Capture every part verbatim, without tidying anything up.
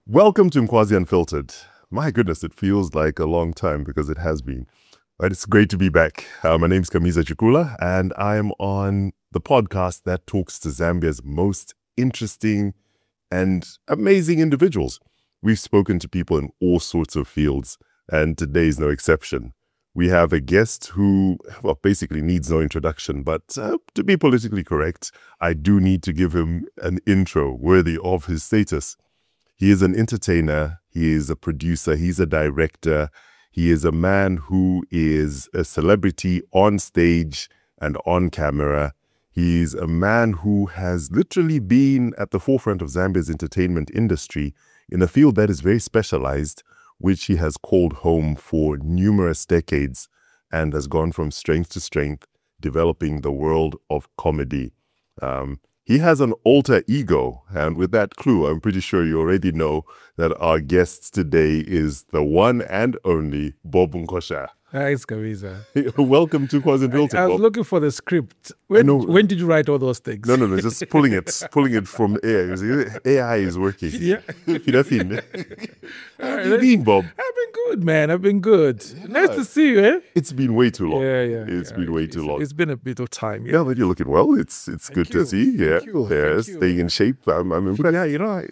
Welcome to Mkwazi Unfiltered. My goodness, it feels like a long time because it has been. But it's great to be back. Uh, my name's Kamiza Chukula, and I'm on the podcast that talks to Zambia's most interesting and amazing individuals. We've spoken to people in all sorts of fields, and today's no exception. We have a guest who, well, basically needs no introduction, but uh, to be politically correct, I do need to give him an intro worthy of his status. He is an entertainer, he is a producer, he's a director, he is a man who is a celebrity on stage and on camera. He's a man who has literally been at the forefront of Zambia's entertainment industry in a field that is very specialized, which he has called home for numerous decades and has gone from strength to strength, developing the world of comedy. Um, He has an alter ego, and with that clue, I'm pretty sure you already know that our guest today is the one and only Bob Nkosha. Thanks, Kamiza. Welcome to Mkwazi Unfiltered, I, I was Bob. looking for the script. When, know. when did you write all those things? No, no, no, just pulling it, pulling it from air. A I is working. Yeah. Filafin. How All have you right, been, Bob? I've been good, man. I've been good. Nice to see you, eh? It's been way too long. Yeah, yeah. It's yeah. been way It's- too long. It's been a bit of time. Yeah, but you're looking well. It's it's good you. to see. Yeah, Thank you. yeah, Thank you. staying in shape. I'm, I'm impressed. Yeah, you know. I,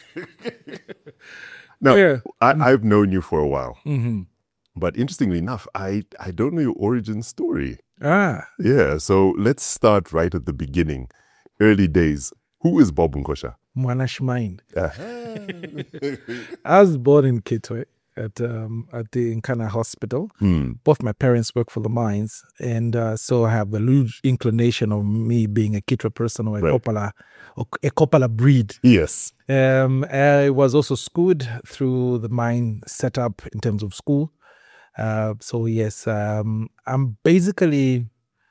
Now, Yeah. I, I've known you for a while, hmm but interestingly enough, I I don't know your origin story. Ah, Yeah, so let's start right at the beginning, early days. Who is Bob Nkosha? Mwanash Mind. Uh, I was born in Kitwe at um, at the Nkana Hospital. hmm, Both my parents work for the mines, and uh, so I have a huge inclination of me being a Kitwe person or a Right. Kopala, or a Kopala breed. yes. Um, I was also schooled through the mine setup in terms of school. Uh, so yes, um, I'm basically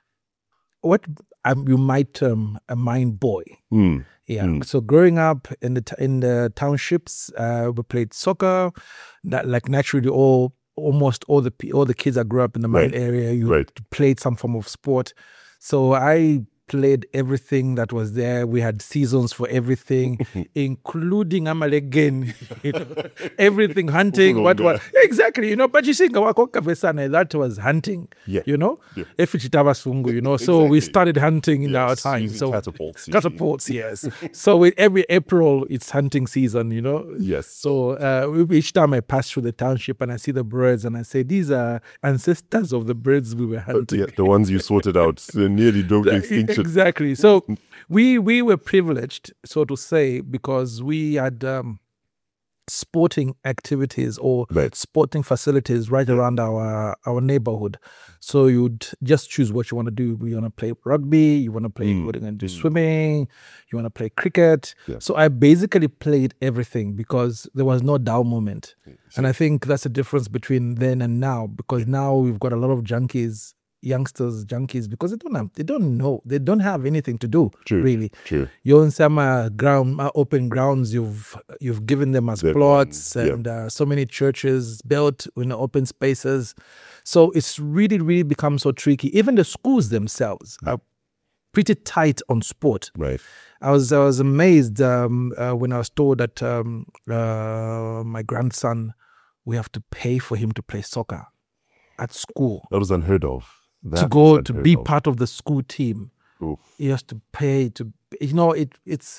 what I'm, you might term a mine boy. Hmm, Yeah. Mm. So growing up in the t- in the townships, uh, we played soccer. That like naturally all almost all the pe- all the kids that grew up in the mine Right. area, you Right. played some form of sport. So I played everything that was there. We had seasons for everything, including Amalegen, you know, everything hunting. What was exactly, you know? But you see, Ngawakokavesane, that was hunting. Yeah. You know, Yeah. Efichitabasungu, you know. So we Exactly. started hunting in our Yes, time. using So catapults. usually. catapults, yes. So with every April, it's hunting season, you know. Yes. So uh, we- each time I pass through the township and I see the birds and I say, these are ancestors of the birds we were hunting. Yeah, the ones you sorted out uh, nearly drove to extinction. Exactly. So we we were privileged, so to say, because we had um, sporting activities or Right. sporting facilities right around our our neighborhood. So you'd just choose what you want to do. You want to play rugby, you want to play, Mm. what are you going to do, swimming, you want to play cricket. Yeah. So I basically played everything because there was no dull moment. And I think that's the difference between then and now, because now we've got a lot of junkies, youngsters, junkies, because they don't have, they don't know, they don't have anything to do, True. really. True. You're in some uh, ground, uh, open grounds. You've you've given them as They've, plots, um, yeah. and uh, so many churches built in open spaces. So it's really, really become so tricky. Even the schools themselves are pretty tight on sport. Right. I was I was amazed um, uh, when I was told that um, uh, my grandson, we have to pay for him to play soccer at school That was unheard of. That to go was to unheard be of. part of the school team. Oof. He has to pay to, you know, it it's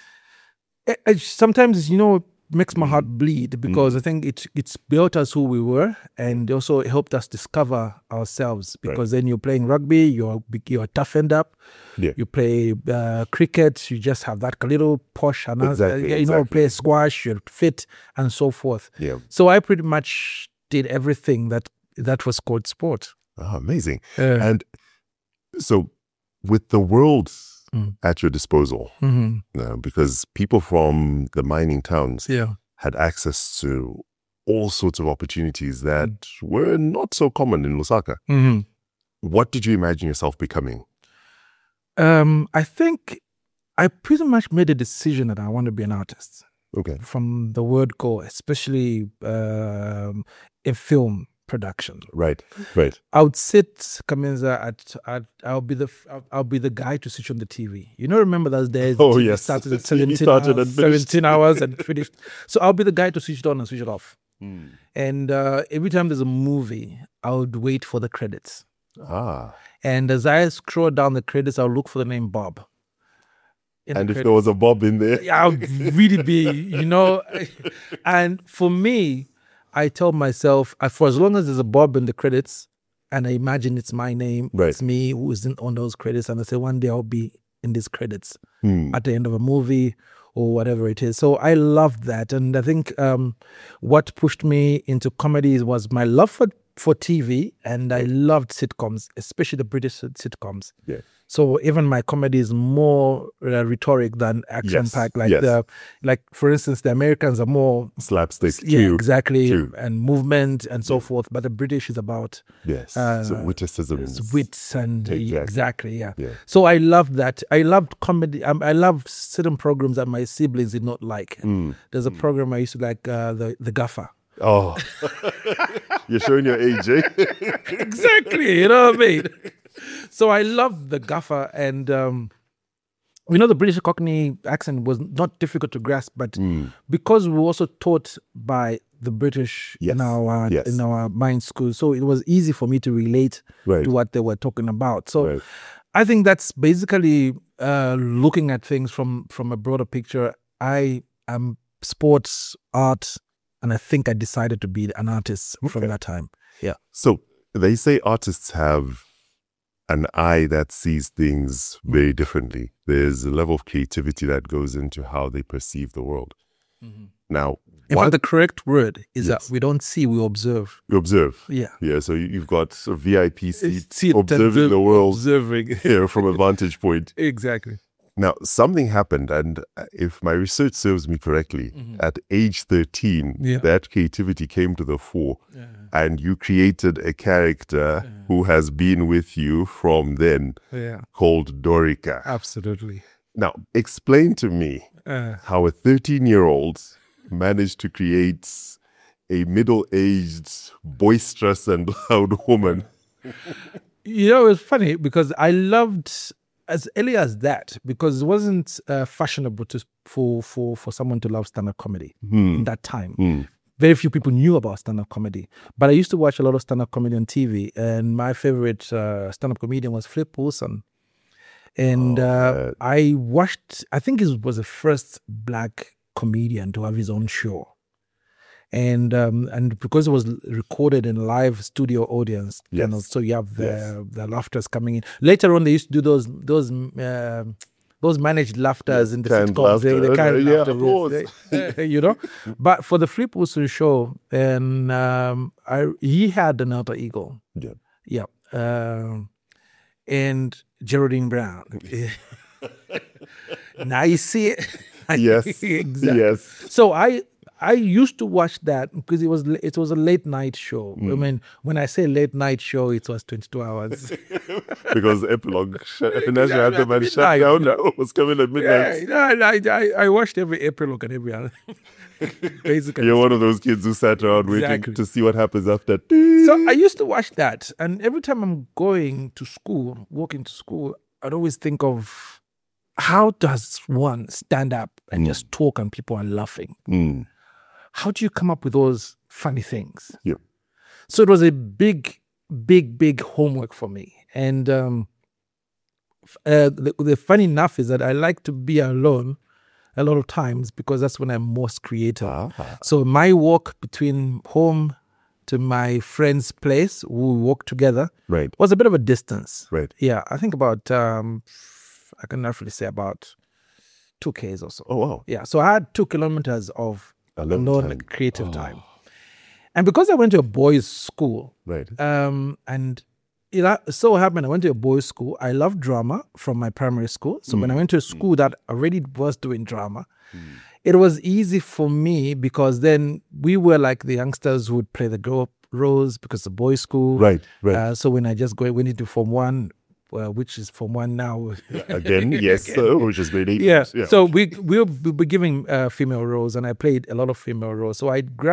it, it sometimes, you know, it makes my heart bleed because I think it it's built us who we were, and also it helped us discover ourselves, because then you're playing rugby, you're you're toughened up. Yeah. You play uh, cricket, you just have that little posh, and Exactly, you know, exactly. play squash, you're fit, and so forth. Yeah. So I pretty much did everything that that was called sport. Oh, amazing. Uh, And so, with the world Mm. at your disposal, mhm. uh, because people from the mining towns Yeah. had access to all sorts of opportunities that Mm. were not so common in Lusaka. hmm What did you imagine yourself becoming? Um, I think I pretty much made a decision that I want to be an artist Okay. from the word go, especially um, in film. production. Right, right. I would sit, Kamenza, at, at I'll be the I'll, I'll be the guy to switch on the T V. You know, remember those days? Oh, T V yes. started The at T V seventeen, started hours, and finished. seventeen hours and finished. So I'll be the guy to switch it on and switch it off. Mm. And uh, every time there's a movie, I would wait for the credits. Ah. And as I scroll down the credits, I'll look for the name Bob. In And the if credits. there was a Bob in there, Yeah, I would really be, you know. And for me, I tell myself, uh, for as long as there's a Bob in the credits, and I imagine it's my name, Right. it's me who isn't on those credits, and I say one day I'll be in these credits Hmm. at the end of a movie or whatever it is. So I loved that, and I think um, what pushed me into comedies was my love for for T V, and I loved sitcoms, especially the British sitcoms. Yeah. So even my comedy is more uh, rhetoric than action Yes, packed. Like yes. the, like for instance, the Americans are more Slapstick. yeah, True. exactly, True. and movement and so forth. But the British is about Yes. Uh, so witticisms. wits and Exactly. exactly, yeah. Yeah. So I love that. I loved comedy. Um, I love certain programs that my siblings did not like. Mm. There's a program I used to like, uh, the the Gaffer. Oh. You're showing your age, eh? Exactly, you know what I mean. So I loved the Gaffer, and um, you know the British Cockney accent was not difficult to grasp, but Mm. because we were also taught by the British Yes, in our yes. in our mind school, so it was easy for me to relate Right. to what they were talking about. So Right. I think that's basically uh, looking at things from from a broader picture. I am sports, art, and I think I decided to be an artist Okay. from that time. Yeah. So they say artists have an eye that sees things very differently. There's a level of creativity that goes into how they perceive the world. Now, In what fact, the correct word is Yes. that we don't see, we observe. you observe. Yeah. Yeah, so you- you've got a V I P seat, See it, observing observe- the world Observing. here from a vantage point. Exactly. Now, something happened, and if my research serves me correctly, at age thirteen, Yeah. that creativity came to the fore, and you created a character who has been with you from then, Yeah. called Dorica. Absolutely. Now, explain to me Uh, how a thirteen-year-old managed to create a middle-aged, boisterous, and loud woman. you know, it's funny because I loved as early as that, because it wasn't uh, fashionable to for for for someone to love stand-up comedy in that time. Very few people knew about stand-up comedy, but I used to watch a lot of stand-up comedy on T V, and my favorite uh, stand-up comedian was Flip Wilson. And uh, I watched, I think he was the first black comedian to have his own show. And um, and because it was recorded in live studio audience, you know, Yes. so you have the Yes. the laughters coming in. Later on, they used to do those those uh, those managed laughters in the Canned sitcoms. They, they laughter. kind of Yeah, laughter, of course. they- you know. But for the Flip Wilson show, and um, I he had an alter ego. Yeah. Yeah. Um, and Geraldine Brown. Now you see it. Yes. Exactly. Yes. So I I used to watch that because it was it was a late night show. I mean, when I say late night show, it was twenty-two hours. Because epilogue, National Anthem and midnight, Shutdown you know. was coming at midnight. Yeah, I, I, I watched every epilogue and every other. Basically. You're one of those kids who sat around waiting Exactly. to see what happens after. So I used to watch that, and every time I'm going to school, walking to school, I'd always think of how does one stand up and just talk and people are laughing? Mm. How do you come up with those funny things? Yeah. So it was a big, big, big homework for me. And um, f- uh, the, the funny enough is that I like to be alone a lot of times because that's when I'm most creative. Ah. So my walk between home to my friend's place, we walk together, Right. was a bit of a distance. Right. Yeah, I think about, um, I can roughly say about two Ks or so. Oh, wow. Yeah, so I had two kilometers of Alone alone time. creative time. And because I went to a boys' school, Right. um, and it ha- so happened I went to a boys' school. I loved drama from my primary school. So when I went to a school that already was doing drama, it was easy for me because then we were like the youngsters who would play the girl roles because the boys' school. Right. Right. Uh, so when I just go, went into Form One, uh, which is Form One now. Again, yes, uh, which is really. Yeah. So we we'll be giving uh, female roles, and I played a lot of female roles. So I grasped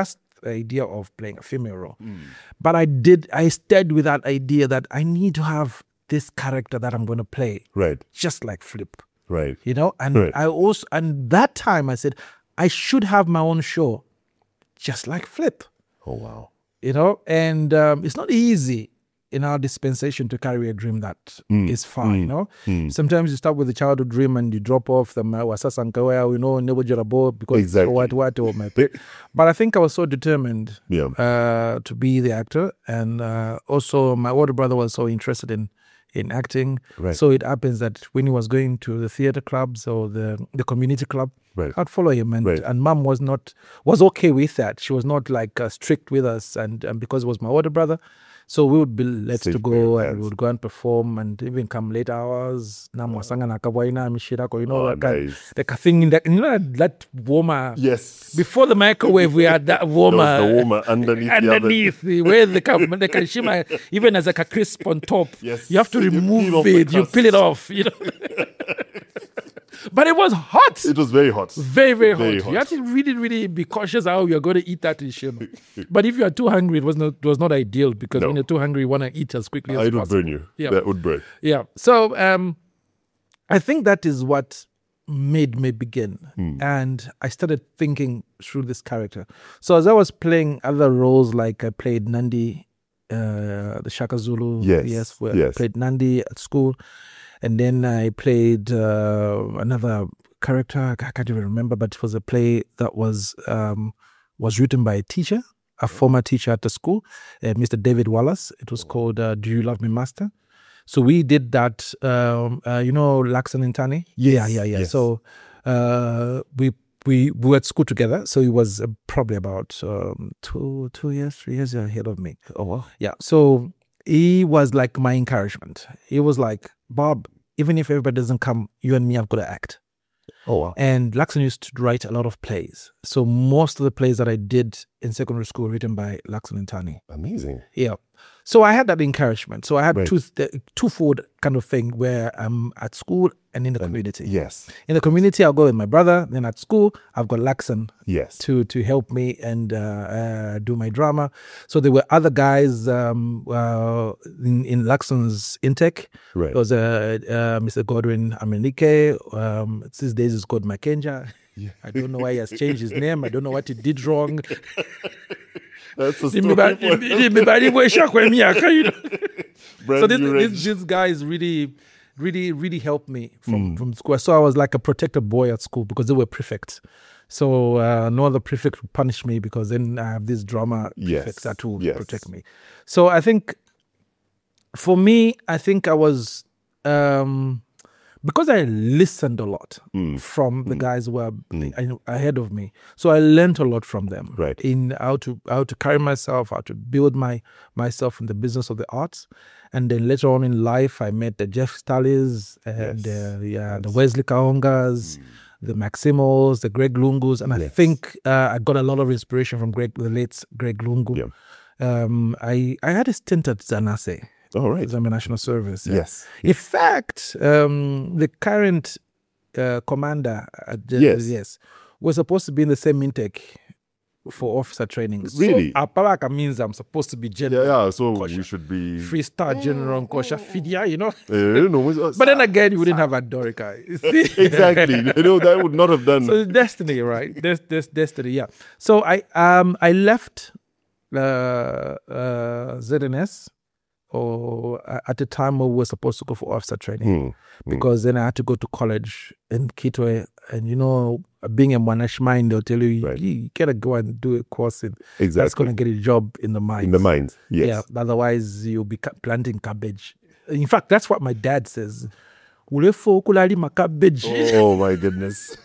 the idea of playing a female role. Mm. But I did, I stayed with that idea that I need to have this character that I'm going to play. Right. Just like Flip. Right. You know, and right. I also, and that time I said, I should have my own show, just like Flip. Oh, wow. You know, and um, it's not easy in our dispensation to carry a dream that mm. is far, mm. you know. Mm. Sometimes you start with a childhood dream and you drop off the wasasankawa, you know, never jarabo because exactly. what what or my But I think I was so determined yeah. uh, to be the actor, and uh, also my older brother was so interested in in acting. Right. So it happens that when he was going to the theater clubs or the the community club, right. I'd follow him, and right. and mom was not was okay with that. She was not like uh, strict with us, and, and because it was my older brother. So we would be let Safe to go, and we would go and perform, and even come late hours. Na mwasanga na kabwaina mishirako, you know, oh, like nice. the thing that you know that warmer. Yes. Before the microwave, we had that warmer. the warmer underneath. underneath the where the the kashima even as like a crisp on top. Yes. You have to you remove it. You peel it off. You know. But it was hot. It was very hot. Very, very, very hot. hot. You have to really, really be cautious how you're going to eat that in Shema. But if you are too hungry, it was not it was not ideal because no. when you're too hungry, you want to eat as quickly as it possible. would burn you. Yeah. That would burn. Yeah. So um, I think that is what made me begin. Hmm. And I started thinking through this character. So as I was playing other roles, like I played Nandi, uh, the Shaka Zulu. Yes. Yes. Where yes. I played Nandi at school. And then I played uh, another character. I can't even remember, but it was a play that was um, was written by a teacher, a former teacher at the school, uh, Mister David Wallace. It was called uh, Do You Love Me, Master? So we did that, um, uh, you know, Laxan and Tani? Yeah, yeah, yeah. Yes. So uh, we, we we were at school together. So he was uh, probably about um, two, two years, three years ahead of me. Oh, wow. Yeah. So he was like my encouragement. He was like, Bob, even if everybody doesn't come, you and me have got to act. Oh, wow. And Laxan used to write a lot of plays. So most of the plays that I did in secondary school were written by Laxan and Tani. Amazing. Yeah. So I had that encouragement. So I had right. two th- twofold kind of thing where I'm at school and in the and, community. Yes. In the community, I'll go with my brother. Then at school, I've got Laxan yes. to to help me and uh, uh, do my drama. So there were other guys um, uh, in, in Laxan's intake. Right. There was uh, uh, Mister Godwin Amenike. Um, these days it's called Makenja. Yeah. I don't know why he has changed his name. I don't know what he did wrong. That's a story. So this, this, this guy is really, really, really helped me from, mm. from school. So I was like a protected boy at school because they were prefects. So uh, no other prefect would punish me because then I have this drama prefects yes. that will yes. protect me. So I think for me, I think I was... Um, because I listened a lot mm. from the mm. guys who were mm. ahead of me, so I learned a lot from them right. in how to how to carry myself, how to build my myself in the business of the arts, and then later on in life, I met the Jeff Stallies and yes. uh, yeah, yes. the Wesley Kaongas, mm. the Maximos, the Greg Lungus, and yes. I think uh, I got a lot of inspiration from Greg, the late Greg Lungu. Yeah. Um, I I had a stint at Zanase. Oh, right. Zambia National Service. Yeah. Yes. In fact, um, the current uh, commander at the, yes. yes, was supposed to be in the same intake for officer training. Really? So, Apalaka means I'm supposed to be general. Yeah, yeah. So Kosha. we should be... Free Star General Kosha Fidia, you know? Uh, no, but then again, you wouldn't have a Dorica. Exactly. You know, that would not have done... So destiny, right? There's, there's destiny, yeah. So I um I left uh, uh, Z N S or at the time we were supposed to go for officer training mm, because mm. then I had to go to college in Kitwe, and you know, being a Monash mine, they'll tell you, right. you, you gotta go and do a course in exactly. that's gonna get a job in the mines. In the mines, yes. Yeah, otherwise you'll be planting cabbage. In fact, that's what my dad says. Cabbage. Oh my goodness.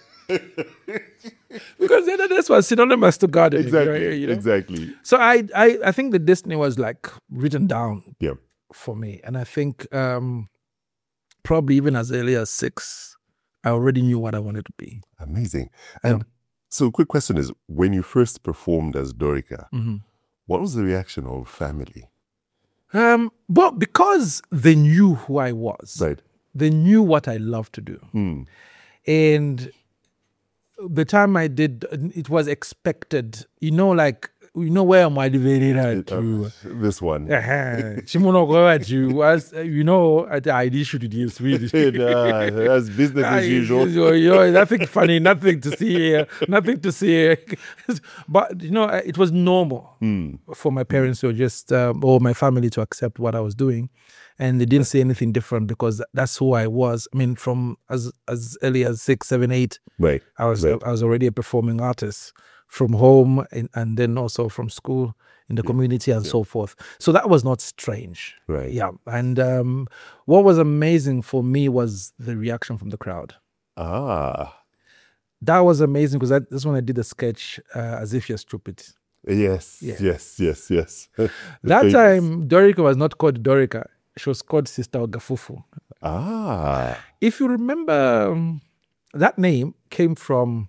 Because then this was synonymous to gardening. Exactly. Right? You know? Exactly. So I, I, I think the destiny was like written down yeah. for me. And I think um, probably even as early as six, I already knew what I wanted to be. Amazing. And yeah. so quick question is, when you first performed as Dorica, mm-hmm. what was the reaction of family? Um, well, because they knew who I was. Right. They knew what I loved to do. Mm. And the time I did, it was expected. You know, like you know where am I divided Uh, to? this one. Shimono Goju was, you know, at the I D should deal with Nah, that's business as usual. You know, nothing funny, nothing to see here, nothing to see here. But, you know, it was normal Mm. for my parents to just, um, or my family to accept what I was doing. And they didn't say anything different because that's who I was. I mean, from as as early as six, seven, eight, Right. I was Right. I was already a performing artist from home and, and then also from school in the community and so forth. So that was not strange. Right. Yeah. And um, what was amazing for me was the reaction from the crowd. Ah. That was amazing because that's when I did a sketch, uh, As If You're Stupid. Yes. Yeah. Yes. Yes. Yes. That Famous. time, Dorica was not called Dorica. She was called Sister Ogafufu. Ah. If you remember, um, that name came from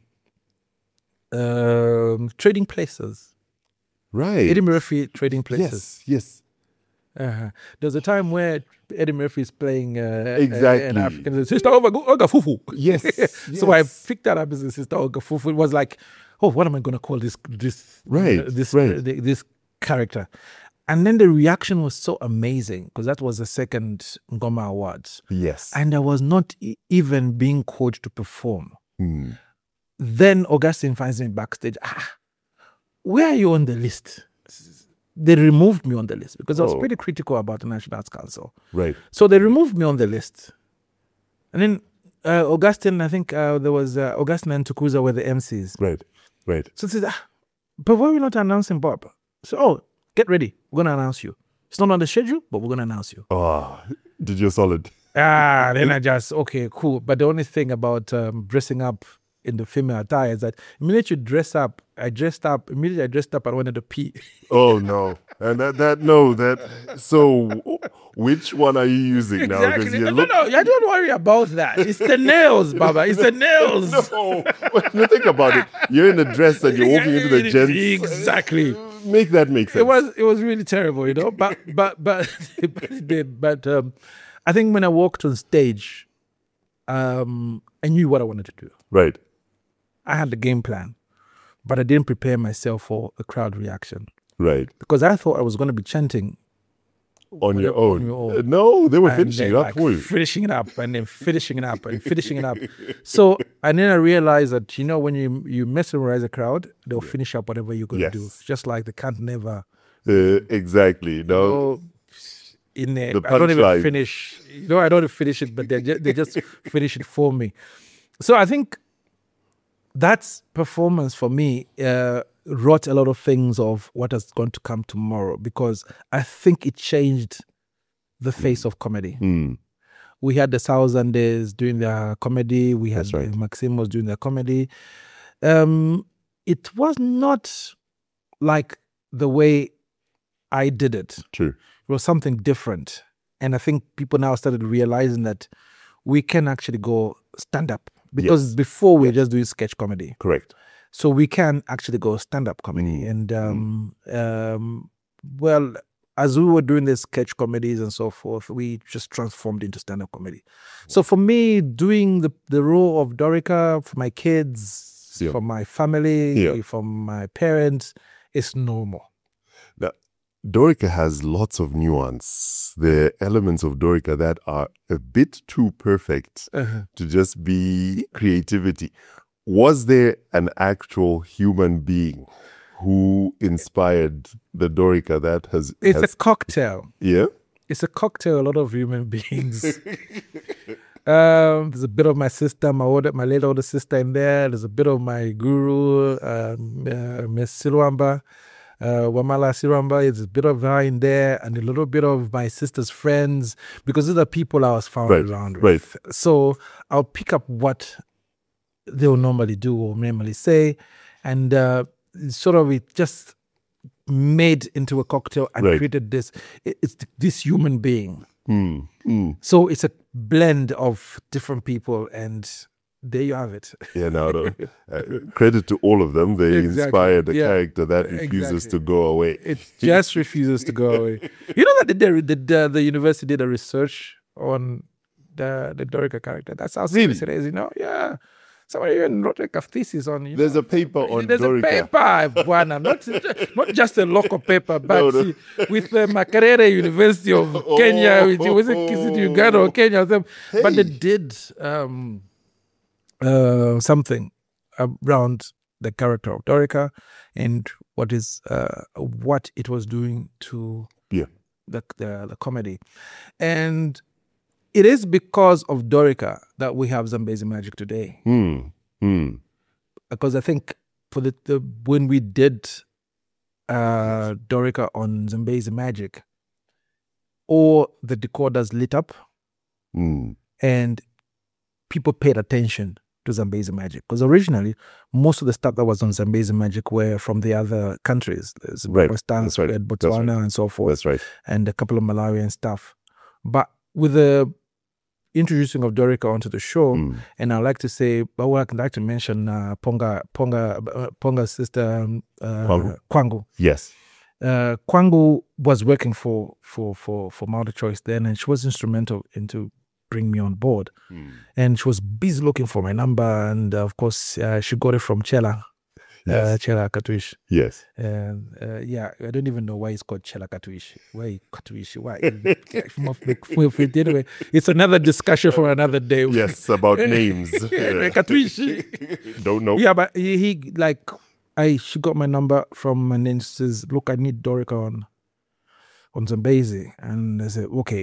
um, Trading Places. Right. Eddie Murphy Trading Places. Yes. Yes. Uh-huh. There's a time where Eddie Murphy is playing uh, Exactly. uh, an African Sister Ogafufu. Yes. So I yes. picked that up as a Sister Ogafufu. It was like, oh, what am I going to call this this Right, uh, this right. uh, this character? And then the reaction was so amazing because that was the second Ngoma Awards, Yes. and I was not e- even being called to perform. Hmm. Then Augustine finds me backstage. Ah, where are you on the list? They removed me on the list because I was Oh. pretty critical about the National Arts Council. Right. So they removed me on the list. And then uh, Augustine, I think uh, there was uh, Augustine and Tukuza were the M Cs. Right. Right. So it says, ah, but why are we not announcing Bob? So, oh, get ready. We're going to announce you. It's not on the schedule, but we're going to announce you. Oh, did you solid? Ah, then I just, okay, cool. But the only thing about um, dressing up in the female attire is that immediately you dress up, I dressed up, immediately I dressed up, I wanted to pee. Oh no. And that that no that so which one are you using now? Exactly. you No, look no, no, I don't worry about that. It's the nails, Baba. It's the nails. No, but you think about it. You're in a dress and you're walking into the gents. Exactly. Make that make sense. It was it was really terrible, you know. But but but but it did. But um, I think when I walked on stage, um, I knew what I wanted to do. right. I had the game plan, but I didn't prepare myself for a crowd reaction Right. because I thought I was going to be chanting On your on own. your own. Uh, No, they were and finishing then, it up like, for you. finishing it up and then finishing it up and finishing it up. So and then I realized that you know when you you mesmerize a crowd, they'll finish up whatever you're going to do. Yes. Just like they can't never Uh, exactly. No. go in there. The I don't even punchline. finish. You know, I don't finish it, but they just, they just finish it for me. So I think that's performance for me uh, wrought a lot of things of what is going to come tomorrow because I think it changed the face of comedy. Hmm. We had the Thousanders doing their comedy. We had That's right. the Maximos doing their comedy. Um, it was not like the way I did it. True. It was something different. And I think people now started realizing that we can actually go stand up because Yes. before we were just doing sketch comedy. Correct. So we can actually go stand up comedy. Mm. And, um, um, well, as we were doing the sketch comedies and so forth, we just transformed into stand up comedy. So for me, doing the, the role of Dorica for my kids, Yeah. for my family, Yeah. for my parents, is normal. Now, Dorica has lots of nuance. There are elements of Dorica that are a bit too perfect Uh-huh. to just be creativity. Was there an actual human being who inspired the Dorica that has... It's has a cocktail. yeah? It's a cocktail, a lot of human beings. um, there's a bit of my sister, my older, my late older sister in there. There's a bit of my guru, um, uh, Miss Silwamba, uh, Wamala Silwamba. There's a bit of her in there, and a little bit of my sister's friends, because these are people I was found Right, around right. with. So I'll pick up what they'll normally do or normally say, and uh, sort of it just made into a cocktail and Right. created this. it- It's this human being. Mm, mm. So it's a blend of different people, and there you have it. Yeah, no, no. Uh, credit to all of them. They Exactly. inspired a Yeah. character that refuses Exactly. to go away. It just refuses to go away. You know that the, the, the, the university did a research on the the Dorica character. That's how serious Really? it is, you know? Yeah. Someone even wrote like a thesis on you There's know, a paper on There's Dorica. a paper, Bwana, not, not just a local paper, but No, no. with the Makerere University of Oh. Kenya, which was in Uganda or Kenya. Them. But they Hey. did um, uh, something around the character of Dorica and what is uh, what it was doing to Yeah. the, the the comedy. And it is because of Dorica that we have Zambezi Magic today. Hmm. Hmm. Because I think for the, the when we did uh, Dorica on Zambezi Magic, all the decoders lit up Hmm. and people paid attention to Zambezi Magic. Because originally, most of the stuff that was on Zambezi Magic were from the other countries. There's Right. Pakistan, That's right. we had That's Botswana, and so forth, That's right. and a couple of Malawian stuff. But with the introducing of Dorica onto the show, Mm. and I'd like to say, but well, I'd like to mention uh, Ponga, Ponga, uh, Ponga's sister um, uh, Kwangu. Kwangu. Yes. Uh, Kwangu was working for for for for MultiChoice then, and she was instrumental into bring me on board. Hmm. And she was busy looking for my number, and uh, of course uh, she got it from Chela, uh, Yes. Chela Katwish. Yes. And uh, yeah, I don't even know why it's called Chela Katwish. Why Katwish? Why? Anyway, it's another discussion for another day. Yes. About names. Yeah. Katwish. Don't know. Yeah, but he, he like I she got my number from and then she says, look, I need Dorica on on Zambezi. And I said, okay,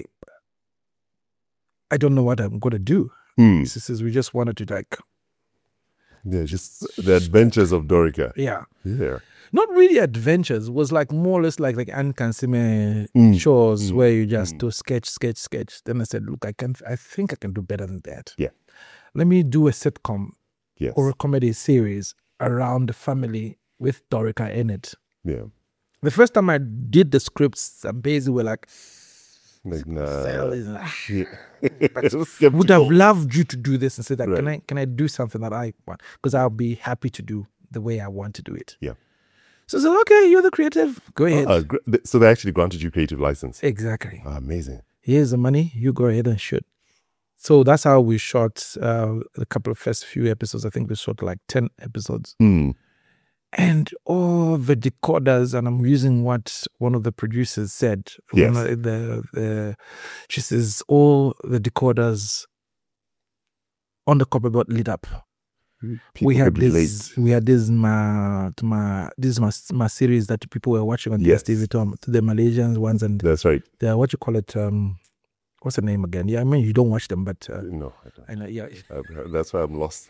I don't know what I'm gonna do. Hmm. She says, we just wanted to like Yeah. Just the adventures of Dorica. yeah. Yeah. Not really adventures, it was like more or less like like Anne Kansime Mm. shows Mm. where you just Mm. do sketch, sketch, sketch. Then I said, look, I can I think I can do better than that. Yeah. Let me do a sitcom Yes. or a comedy series around the family with Dorica in it. Yeah. The first time I did the scripts, I'm basically were like, Like, "Sal nah. is- ah." Yeah. would have loved you to do this and said that can Right. I can I do something that I want? Because I'll be happy to do the way I want to do it. Yeah. So I said, okay, you're the creative. Go ahead. Uh, gr- th- so they actually granted you creative license. Exactly. Ah, amazing. Here's the money. You go ahead and shoot. So that's how we shot uh, a couple of first few episodes. I think we shot like ten episodes. Hmm. And all the decoders, and I'm using what one of the producers said. Yes. One of the, the, she says, all the decoders on the copperboard lit up. People we had could relate. this, we had this my, my this is my, my series that people were watching on Yes. T S T V, to, to the Malaysians ones, and That's right. the what you call it, um, what's the name again? Yeah, I mean you don't watch them, but uh, No, I don't. I know, yeah, I've heard- that's why I'm lost.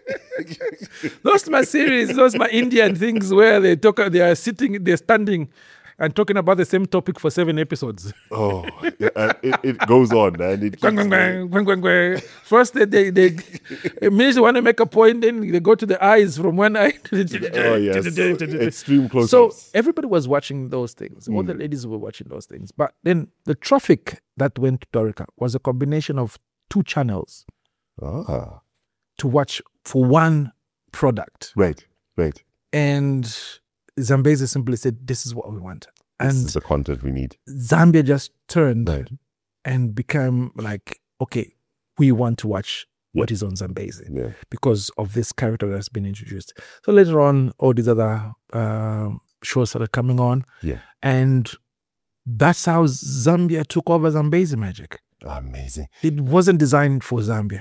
those my series, those my Indian things where they talk, they are sitting, they're standing, and talking about the same topic for seven episodes. Oh, yeah, and it, it goes on, and it Gwang, keeps gwang, going. gwang, gwang, gwang, gwang. First, they they they immediately want to make a point, then they go to the eyes from one eye to the Oh yes, extreme close-ups. So everybody was watching those things. All the ladies were watching those things. But then the traffic that went to Dorica was a combination of two channels ah, to watch for one product. right, right. And Zambezi simply said, this is what we want. This And is the content we need. Zambia just turned Right. and became like, okay, we want to watch what is on Zambezi Yeah. because of this character that's been introduced. So later on, all these other uh, shows started coming on. Yeah. And that's how Zambia took over Zambezi Magic. Amazing. It wasn't designed for Zambia.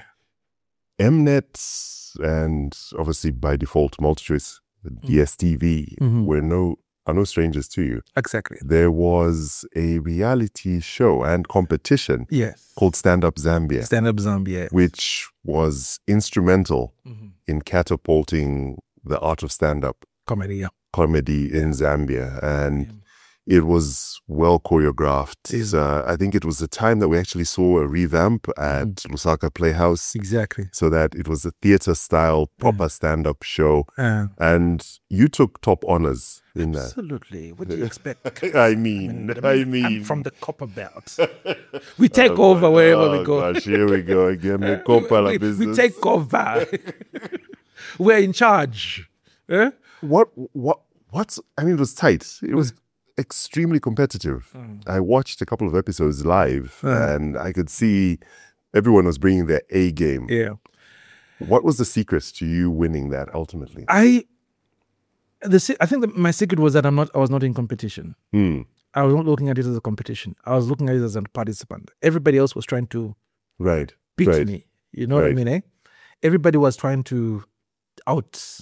Mnet and obviously by default MultiChoice, D S T V Mhm. were no are no strangers to you. Exactly. There was a reality show and competition Yes. called Stand Up Zambia, Stand Up Zambia. which was instrumental Mhm. in catapulting the art of stand-up Comedy, yeah. comedy in Zambia, and it was well choreographed. Yes. Uh, I think it was the time that we actually saw a revamp at Lusaka Playhouse, Exactly. so that it was a theater-style, proper stand-up show, Uh, and you took top honors in that. absolutely. What do you expect? I mean, I mean, I'm from the copper belt. We take over wherever oh, we go. Gosh, here we go again. The Copala we, business. we take over. We're in charge. Eh? What? What? What's? I mean, it was tight. It was extremely competitive. I watched a couple of episodes live, Uh. and I could see everyone was bringing their A game. Yeah. What was the secret to you winning that ultimately? I, the se- I think that my secret was that I'm not. I was not in competition. Hmm. I was not looking at it as a competition. I was looking at it as a participant. Everybody else was trying to Right. beat Right. me. You know what I Right. mean? Eh? Everybody was trying to out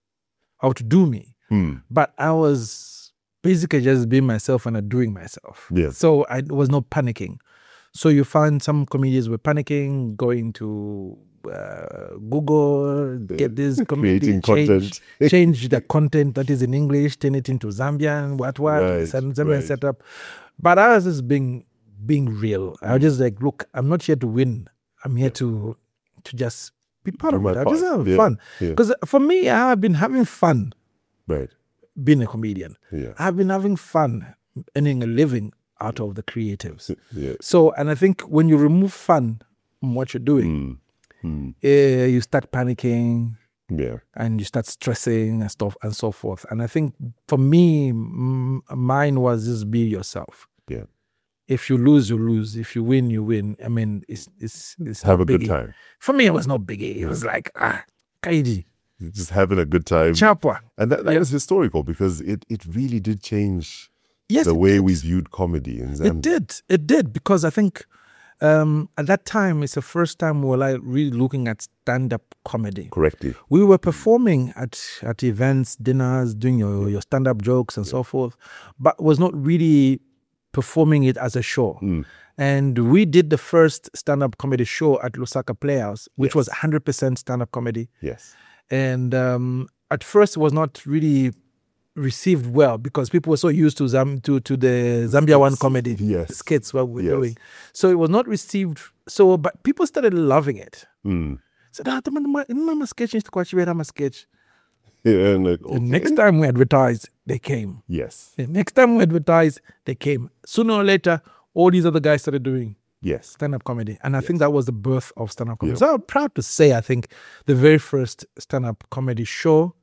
outdo me, Hmm. but I was basically just being myself and doing myself. Yeah. So I was not panicking. So you find some comedians were panicking, going to uh, Google, get this comedy, Creating change, content. change the content that is in English, turn it into Zambian, what what, Right, some Zambian right. setup. But I was just being being real. I was just like, look, I'm not here to win. I'm here to to just be part Do of my it. I just part. have Yeah, fun. yeah. Because for me, I've been having fun Right. being a comedian. Yeah. I've been having fun earning a living out of the creatives. Yeah. So, and I think when you remove fun from what you're doing, Hmm. eh, you start panicking Yeah. and you start stressing and stuff and so forth. And I think for me, m- mine was just be yourself. Yeah. If you lose, you lose. If you win, you win. I mean, it's it's it's Have not a good biggie. time. For me, it was not biggie. It was like ah, kaiji, Just having a good time. chapwa. And that, that Yeah. was historical because it, it really did change Yes, the it way did. we viewed comedy in Zambia. It did. It did because I think um, at that time it's the first time we were like really looking at stand-up comedy. Correctly. We were performing at at events, dinners, doing your, your stand-up jokes and so forth, but was not really performing it as a show. Mm. And we did the first stand-up comedy show at Lusaka Playhouse, which Yes. was one hundred percent stand-up comedy. Yes. And um, at first it was not really received well because people were so used to Zam- to, to the Zambia One comedy Yes. skits what we're Yes. doing. So it was not received. So, but people started loving it. Mm. Said, ah, my sketch is quite my sketch. Yeah, and like, The okay. next time we advertised, they came. Yes. The next time we advertised, they came. Sooner or later, all these other guys started doing Yes. stand-up comedy. And I think that was the birth of stand-up comedy. Yeah. So I'm proud to say, I think the very first stand-up comedy show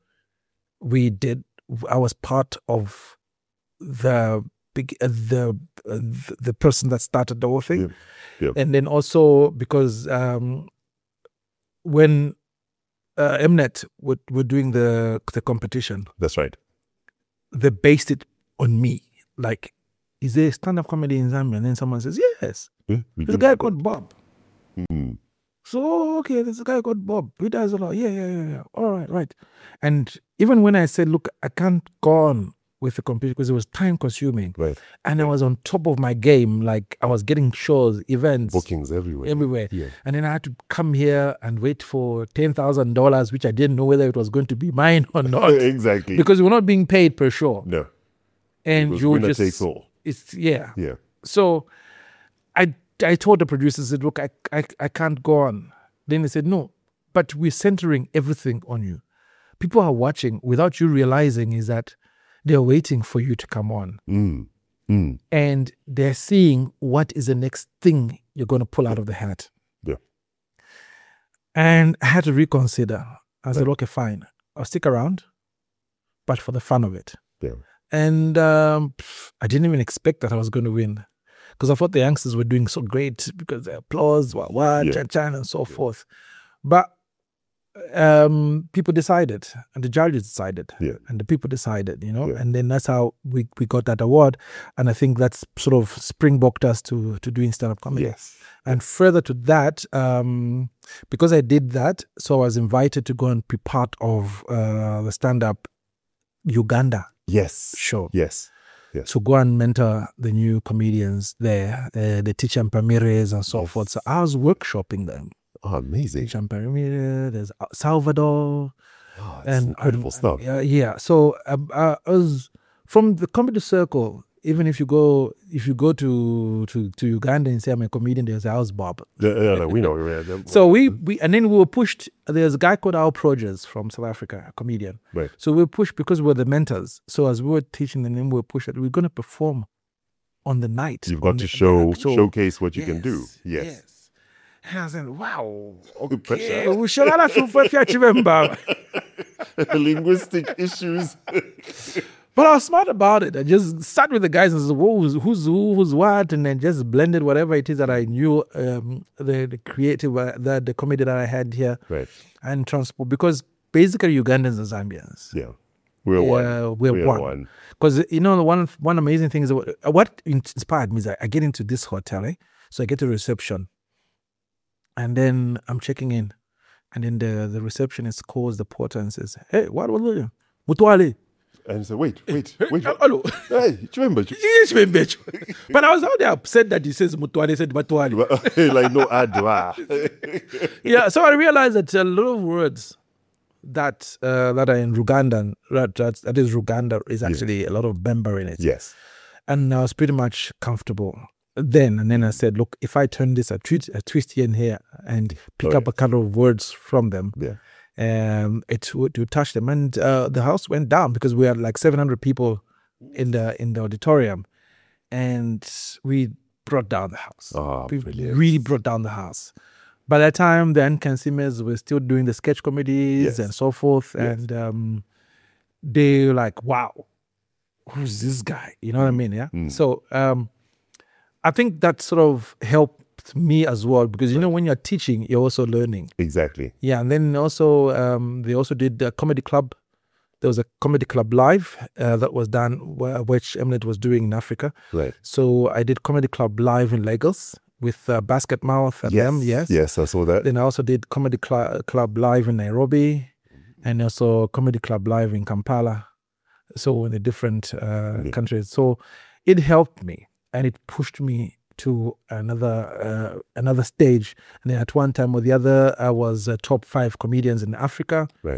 we did, I was part of the big, uh, the, uh, the person that started the whole thing. Yeah. Yeah. And then also because um, when uh, Mnet were, were doing the, the competition, That's right. they based it on me. Like, is there stand-up comedy in Zambia? And then someone says, yes. Yeah, we There's a do. guy called Bob. Mm. So, okay, there's a guy called Bob. He does a lot. Yeah, yeah, yeah, yeah. All right, right. And even when I said, look, I can't go on with the computer because it was time consuming. Right. And I was on top of my game. Like I was getting shows, events, Bookings everywhere. everywhere. Yeah. And then I had to come here and wait for ten thousand dollars, which I didn't know whether it was going to be mine or not. Exactly. Because we're not being paid per show. no. And was you winner just, takes all. it's, yeah. Yeah. So I I told the producers, I said, look, I, I, I can't go on. Then they said, no, but we're centering everything on you. People are watching without you realizing is that they're waiting for you to come on. Mm. Mm. And they're seeing what is the next thing you're going to pull out of the hat. Yeah. And I had to reconsider. I said, okay, fine. I'll stick around, but for the fun of it. Yeah. And um, pff, I didn't even expect that I was going to win because I thought the youngsters were doing so great because the applause, wah, wah, Yeah. chan, chan, and so forth. But um, people decided, and the judges decided, Yeah. and the people decided, you know, Yeah. and then that's how we, we got that award. And I think that's sort of springboarded us to to doing stand-up comedy. Yes. And further to that, um, because I did that, so I was invited to go and be part of uh, the stand-up Uganda Yes. show. Yes. Yes. To go and mentor the new comedians there, uh, the teacher Ramirez and so Yes. forth. So I was workshopping them. Oh, amazing. Teacher Ramirez, there's Salvador, Oh, it's and incredible um, stuff. Yeah, yeah. So um, I was from the comedy circle. Even if you go, if you go to to, to Uganda and say I'm a comedian, there's House Bob. Yeah, yeah, no, we know. Yeah, yeah. So we we and then we were pushed. There's a guy called Al Proges from South Africa, a comedian. Right. So we were pushed because we were the mentors. So as we were teaching them, we were pushed that we're going to perform on the night. You've on got to the- show so- showcase what you can do. Yes. Yes. And I said, wow, The pressure. okay, we shall have to for if you remember. Linguistic issues. But I was smart about it. I just sat with the guys and said, who's, who's who, who's what, and then just blended whatever it is that I knew, um, the, the creative, uh, the, the comedy that I had here, Right. and transport. Because basically Ugandans and Zambians, Yeah. We're one. uh, we're, We're one. one. Because, you know, one one amazing thing is, what, what inspired me is I, I get into this hotel, eh? So I get to reception, and then I'm checking in, and then the, the receptionist calls the porter and says, hey, what was it? Mutwale. And he said, wait, wait, wait. Hello. Hey, remember? Yes, me bitch. But I was out there upset that he says Mutwale, he said Mutwale. Like, no adwa. Yeah, so I realized that a lot of words that uh, that are in Rugandan, that, that, that is Ruganda, is actually a lot of Bemba in it. Yes. And I was pretty much comfortable then. And then I said, look, if I turn this a twist, a twist here and here and pick Oh, up a couple of words from them, Yeah. um, it would to touch them. And uh, the house went down because we had like seven hundred people in the in the auditorium, and we brought down the house. Ah, we brilliant. really brought down the house. By that time, the Nkansimes were still doing the sketch comedies Yes. and so forth, Yes. and um, they were like, "Wow, who's this guy?" You know what I mean? Yeah. Mm. So um, I think that sort of helped me as well, because you know when you're teaching, you're also learning. Exactly. Yeah, and then also um, they also did a comedy club. There was a comedy club live uh, that was done, wh- which Mnet was doing in Africa. Right. So I did comedy club live in Lagos with uh, Basket Mouth and them. Yes. Yes, I saw that. Then I also did comedy cl- club live in Nairobi, and also comedy club live in Kampala. So in the different uh, Yeah. countries. So it helped me, and it pushed me to another uh, another stage. And then at one time or the other, I was uh, top five comedians in Africa. Right.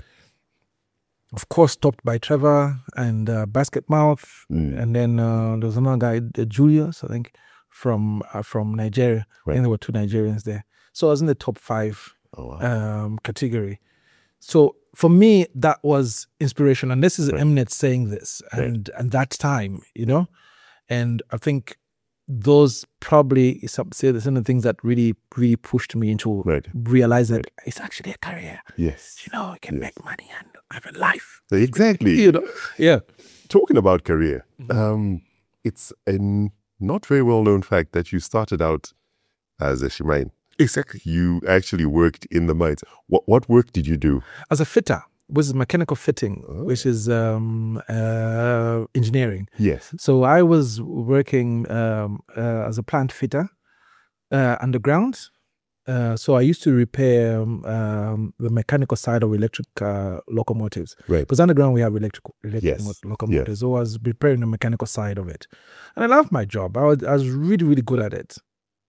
Of course, topped by Trevor and uh, Basket Mouth. Mm. And then uh, there was another guy, uh, Julius, I think, from uh, from Nigeria. Right. And there were two Nigerians there. So I was in the top five Oh, wow. um, category. So for me, that was inspiration. And this is Right. Mnet saying this, Right. and and that time, you know. And I think those probably some say the some of the things that really really pushed me into Right. realize that it's actually a career. Yes. You know, you can Yes. make money and have a life. Exactly. You know, yeah. Talking about career, Mm-hmm. um, it's a n- not very well known fact that you started out as a Shemaine. Exactly. You actually worked in the mines. What what work did you do? As a fitter, which is mechanical fitting, Oh. which is um, uh, engineering. Yes. So I was working um, uh, as a plant fitter uh, underground. Uh, so I used to repair um, um, the mechanical side of electric uh, locomotives. Right. Because underground we have electric, electric Yes. mo- locomotives. So I was repairing the mechanical side of it. And I loved my job. I was, I was really, really good at it.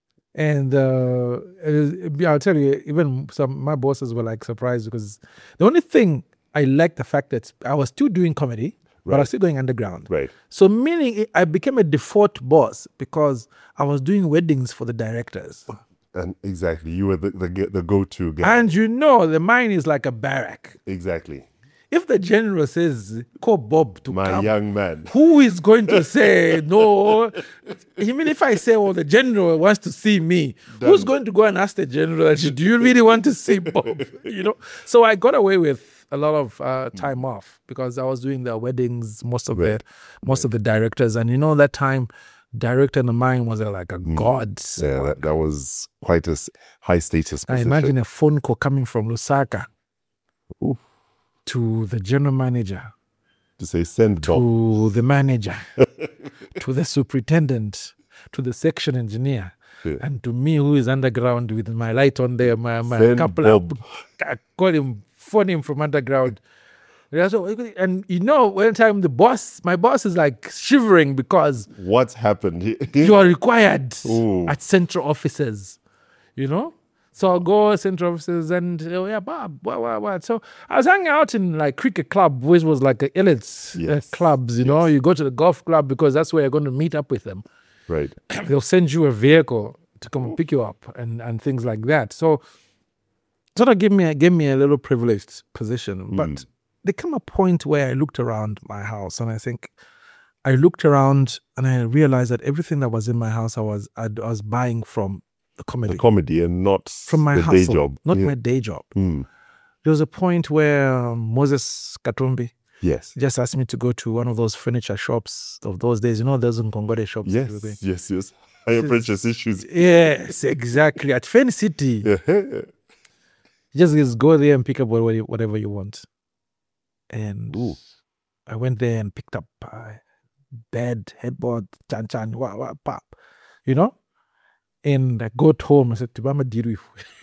And uh, it is- I'll tell you, even some my bosses were like surprised, because the only thing I liked the fact that I was still doing comedy, but I was Right. still going underground. Right. So meaning it- I became a default boss because I was doing weddings for the directors. And exactly, you were the the, ge- the go to guy. And you know, the mine is like a barrack. Exactly. If the general says, call Bob to My come, young man. who is going to say no? Even if I say, well, the general wants to see me, who's going to go and ask the general, do you really want to see Bob? You know? So I got away with a lot of uh, time off because I was doing the weddings, most of Right. the most of the directors. And you know, that time, director in the mine was uh, like a god. Yeah, that, that was quite a s- high status I position. imagine a phone call coming from Lusaka Oof. to the general manager, to say send Bob. to the manager, to the superintendent, to the section engineer, Yeah. and to me who is underground with my light on there, my, my Send couple Bob. of, I call him, phone him from underground. Yeah, so- And you know, one time the boss, my boss is like shivering because What's happened? you are required Ooh. at central offices, you know? So I'll go central offices and, oh yeah, Bob, what, what, what? So I was hanging out in like cricket club, which was like a elite uh, Yes. clubs, you know? You go to the golf club because that's where you're going to meet up with them. Right. They'll send you a vehicle to come and pick you up and, and things like that. So sort of gave me a, gave me a little privileged position. But Mm. there came a point where I looked around my house and I think I looked around and I realized that everything that was in my house I was I, I was buying from the comedy, The comedy and not from my the hustle, day job. not Yeah. my day job. Mm. There was a point where um, Moses Katumbi, Yes. He just asked me to go to one of those furniture shops of those days. You know, those Nkongore shops. Yes, yes, yes. Higher purchase issues. Yes, exactly. At Fen City. Yeah. Just, just go there and pick up whatever you, whatever you want. And Ooh. I went there and picked up uh, bed, headboard, chan chan, wah, wah, pop. You know? And I got home. I said, Tibama Diru.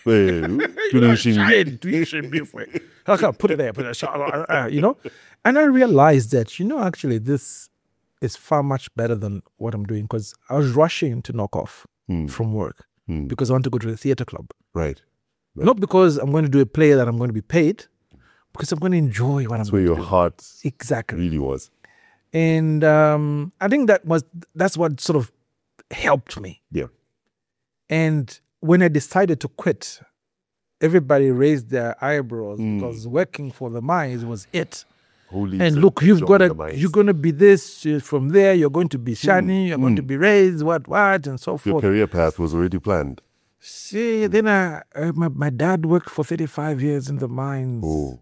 I can't put it there, put it there, you know? And I realized that, you know, actually, this is far much better than what I'm doing, because I was rushing to knock off Hmm. from work Hmm. because I want to go to the theater club. Right. Right. Not because I'm going to do a play that I'm going to be paid, because I'm going to enjoy what That's I'm where going your to do. heart Exactly. really was. And um, I think that was that's what sort of helped me. Yeah. And when I decided to quit, everybody raised their eyebrows Mm. because working for the mines was it. Holy And to- look, you've to got the to, mines. you're going to be this uh, from there. You're going to be shiny. You're going mm. to be raised. What, what, and so Your forth. career path was already planned. See, then I, uh, my my dad worked for thirty-five years in the mines. Oh.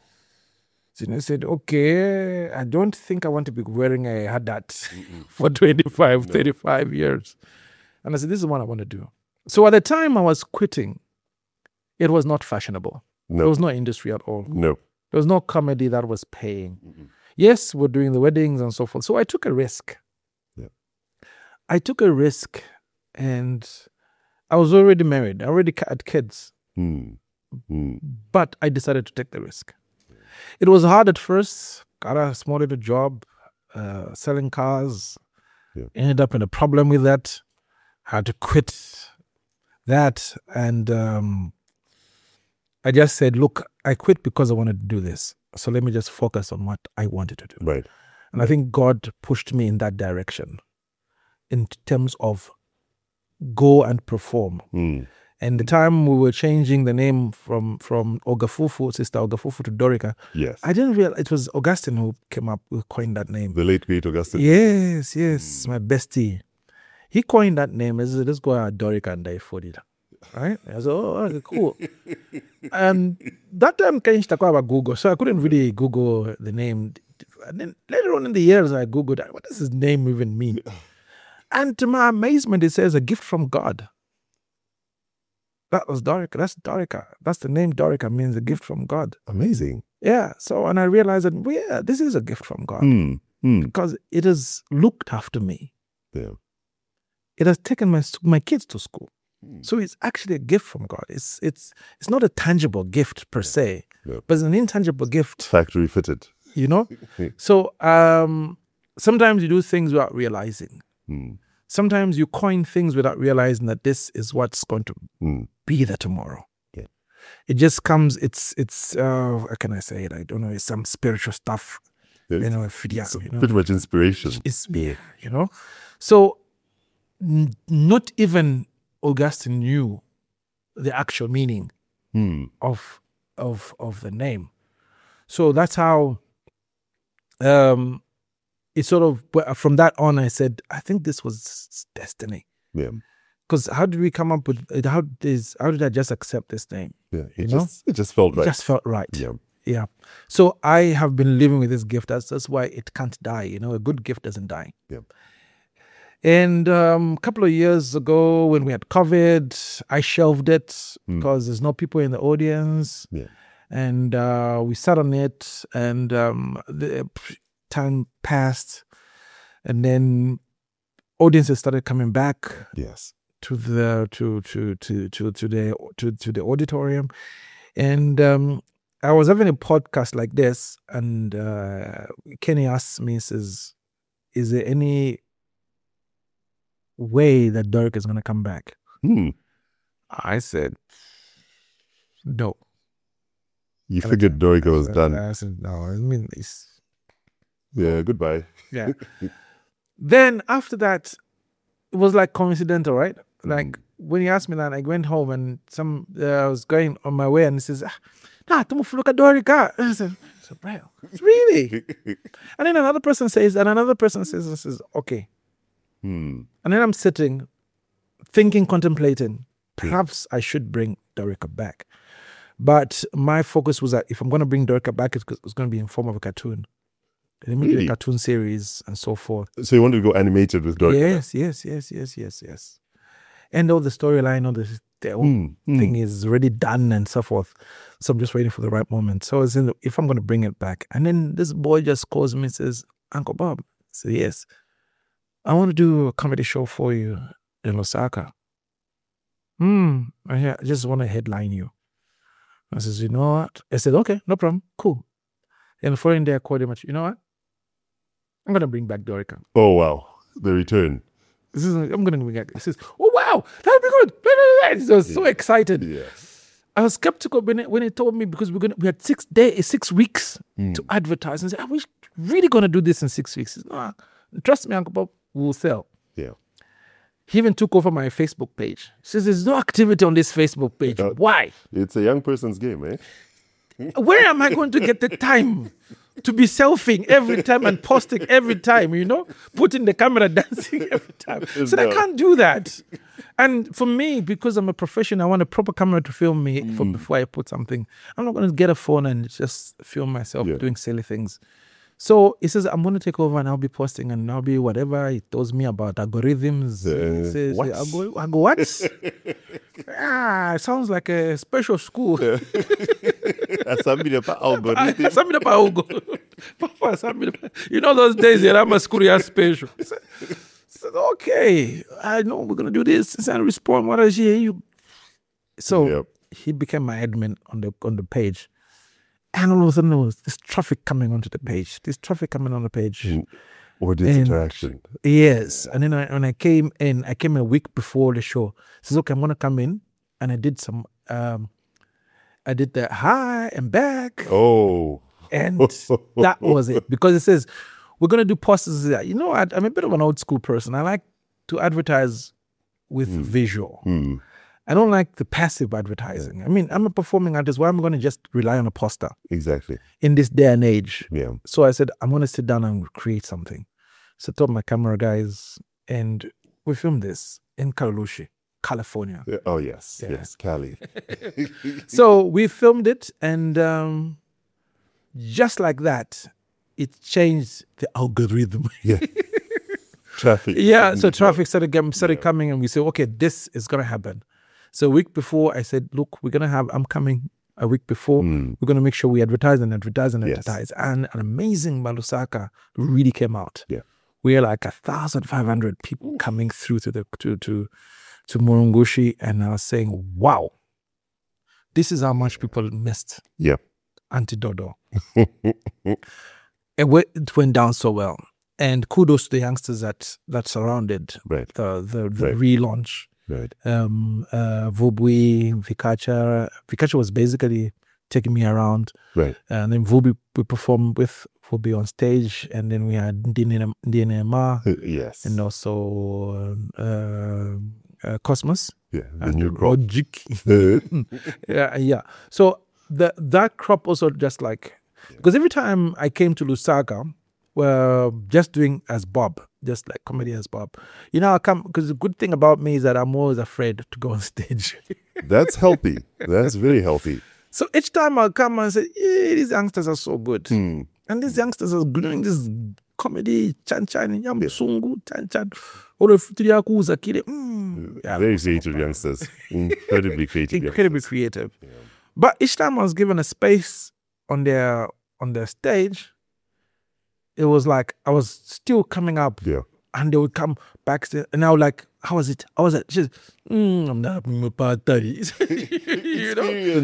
So I said, okay, I don't think I want to be wearing a hadat for twenty-five, No. thirty-five years. And I said, this is what I want to do. So at the time I was quitting, it was not fashionable. There No. was no industry at all. No. There was no comedy that was paying. Yes, we're doing the weddings and so forth. So I took a risk. Yeah. I took a risk, and I was already married. I already had kids. Hmm. Hmm. But I decided to take the risk. It was hard at first. Got a small little job, uh, selling cars. Yeah. Ended up in a problem with that. Had to quit that. And um, I just said, look, I quit because I wanted to do this. So let me just focus on what I wanted to do. Right. And I think God pushed me in that direction in terms of go and perform. Hmm. And the time we were changing the name from from Ogafufu, Sister Ogafufu, to Dorica, Yes. I didn't realize it was Augustine who came up, who coined that name. The late great Augustine. Yes, yes, my bestie. He coined that name. He said, let's go out Dorica and Daifodida. Right? I said, oh, okay, cool. And that time came about Google, so I couldn't really Google the name. And then later on in the years, I Googled, what does his name even mean? And to my amazement, it says a gift from God. That was Dorica. That's Dorica. That's the name Dorica means, a gift from God. Amazing. Yeah. So, and I realized that, well, yeah, this is a gift from God Hmm. Hmm. because it has looked after me. Yeah. It has taken my my kids to school. Hmm. So it's actually a gift from God. It's it's it's not a tangible gift per se, Yeah. but it's an intangible gift, Factory fitted. you know? Yeah. So um, sometimes you do things without realizing. Hmm. Sometimes you coin things without realizing that this is what's going to Hmm. be there tomorrow. Yeah. It just comes, it's, it's uh, how can I say it? I don't know, it's some spiritual stuff, Yeah. you know, if, yeah, So you know. pretty much inspiration. It's me, you know. So n- not even Augustine knew the actual meaning Hmm. of of of the name. So that's how um it sort of, but from that on, I said, I think this was destiny. Yeah. Because how did we come up with it? How is how did I just accept this name? Yeah. You It know? just it just felt It right. just felt right. Yeah. Yeah. So I have been living with this gift. That's that's why it can't die. You know, a good gift doesn't die. Yeah. And um, a couple of years ago, when we had COVID, I shelved it Hmm. because there's no people in the audience. Yeah. And uh, we sat on it, and um, the time passed, and then audiences started coming back Yes. to the to to to to to the to, to the auditorium, and um, I was having a podcast like this, and uh, Kenny asked me, says, "Is there any way that Dirk is going to come back?" Hmm. I said, "No." You figured Dorica was done. I said, "No." I mean, it's Yeah. Goodbye. yeah. Then after that, it was like coincidental, right? Like when he asked me that, I went home and some uh, I was going on my way, and he says, "Ah, nah, tu look at Dorica." And I said, I said, "Bro, really?" And then another person says, and another person says, and says, "Okay." Hmm. And then I'm sitting, thinking, contemplating. Perhaps I should bring Dorica back. But my focus was that if I'm going to bring Dorica back, it's, it's going to be in form of a cartoon. They made Really? a cartoon series and so forth. So you wanted to go animated with Dorica? Yes, yes, yes, yes, yes, yes. And all the storyline, all the, the whole Mm, mm. thing is already done and so forth. So I'm just waiting for the right moment. So I was in, if I'm going to bring it back. And then this boy just calls me and says, Uncle Bob. I said, yes. I want to do a comedy show for you in Osaka. Hmm. I just want to headline you. I says, you know what? I said, okay, no problem. Cool. And the following day I called him and you know what? I'm going to bring back Dorica. Oh, wow. The return. This is, I'm going to bring back. He says, oh, wow, that'll be good. I was so excited. Yeah. I was skeptical when he, when he told me because we're gonna, we had six days, six weeks Mm. to advertise. And I said, are we really going to do this in six weeks? He says, no, trust me, Uncle Bob, we'll sell. Yeah. He even took over my Facebook page. He says, there's no activity on this Facebook page. Uh, Why? It's a young person's game, eh? Where am I going to get the time to be selfing every time and posting every time, you know? Putting the camera dancing every time. So No. I can't do that. And for me, because I'm a professional, I want a proper camera to film me for, before I put something. I'm not going to get a phone and just film myself Yeah. doing silly things. So he says, I'm going to take over and I'll be posting and I'll be whatever. He tells me about algorithms. Uh, he says, what? I go, I go, what? ah, it sounds like a special school. Asambile pa algorithm. Asambile pa algo. Papa, asambile pa- You know those days, yeah, I'm a school year special. I said, I said, okay, I know we're going to do this. And respond, what is he? You? So Yep. he became my admin on the on the page. And all of a sudden, there was this traffic coming onto the page. This traffic coming on the page. Or this And- interaction. Yes. And then I, when I came in, I came a week before the show. I says, okay, I'm going to come in. And I did some, um, I did the hi and back. Oh. And that was it. Because it says, we're going to do posters. You know, I, I'm a bit of an old school person. I like to advertise with visual. Hmm. I don't like the passive advertising. I mean, I'm a performing artist. Why am I going to just rely on a poster Exactly. in this day and age? Yeah. So I said, I'm going to sit down and create something. So I told my camera guys, and we filmed this in Carlucci, California. Yeah. Oh, yes. Yeah. Yes. Cali. So we filmed it, and um, just like that, it changed the algorithm. Yeah. Traffic. Yeah, so traffic started, getting, started Yeah. coming, and we said, okay, this is going to happen. So a week before, I said, look, we're going to have, I'm coming a week before. Mm. We're going to make sure we advertise and advertise and Yes. advertise. And an amazing Malusaka really came out. Yeah. We had like a thousand five hundred people coming through to the to to to Murungushi, and I was saying, wow, this is how much people missed Yeah. Auntie Dodo. it, went, it went down so well. And kudos to the youngsters that that surrounded Right. the the, the Right. relaunch. Right. Um, uh, Vubwi, Vikacha. Vikacha was basically taking me around. Right. And then Vubi, we performed with Vubi on stage. And then we had Ndine Ma Yes. and also uh, uh, Cosmos. Yeah. The and new crop. Logic. Uh, yeah, yeah. So the, that crop also just like, because every time I came to Lusaka, well, just doing as Bob, just like comedy as Bob. You know, I come, because the good thing about me is that I'm always afraid to go on stage. That's healthy. That's very healthy. So each time I'll come and say, yeah, these youngsters are so good. Hmm. And these youngsters are doing this comedy, chan chan, yam sungu, chan chan. Olo fitiria kuza kile. Mm. Yeah, Very creative youngsters. Incredibly creative incredibly youngsters. creative. But each time I was given a space on their on their stage, it was like I was still coming up, Yeah. and they would come back, and I was like, "How was it? How was it?" She's, mm, "I'm not a party." You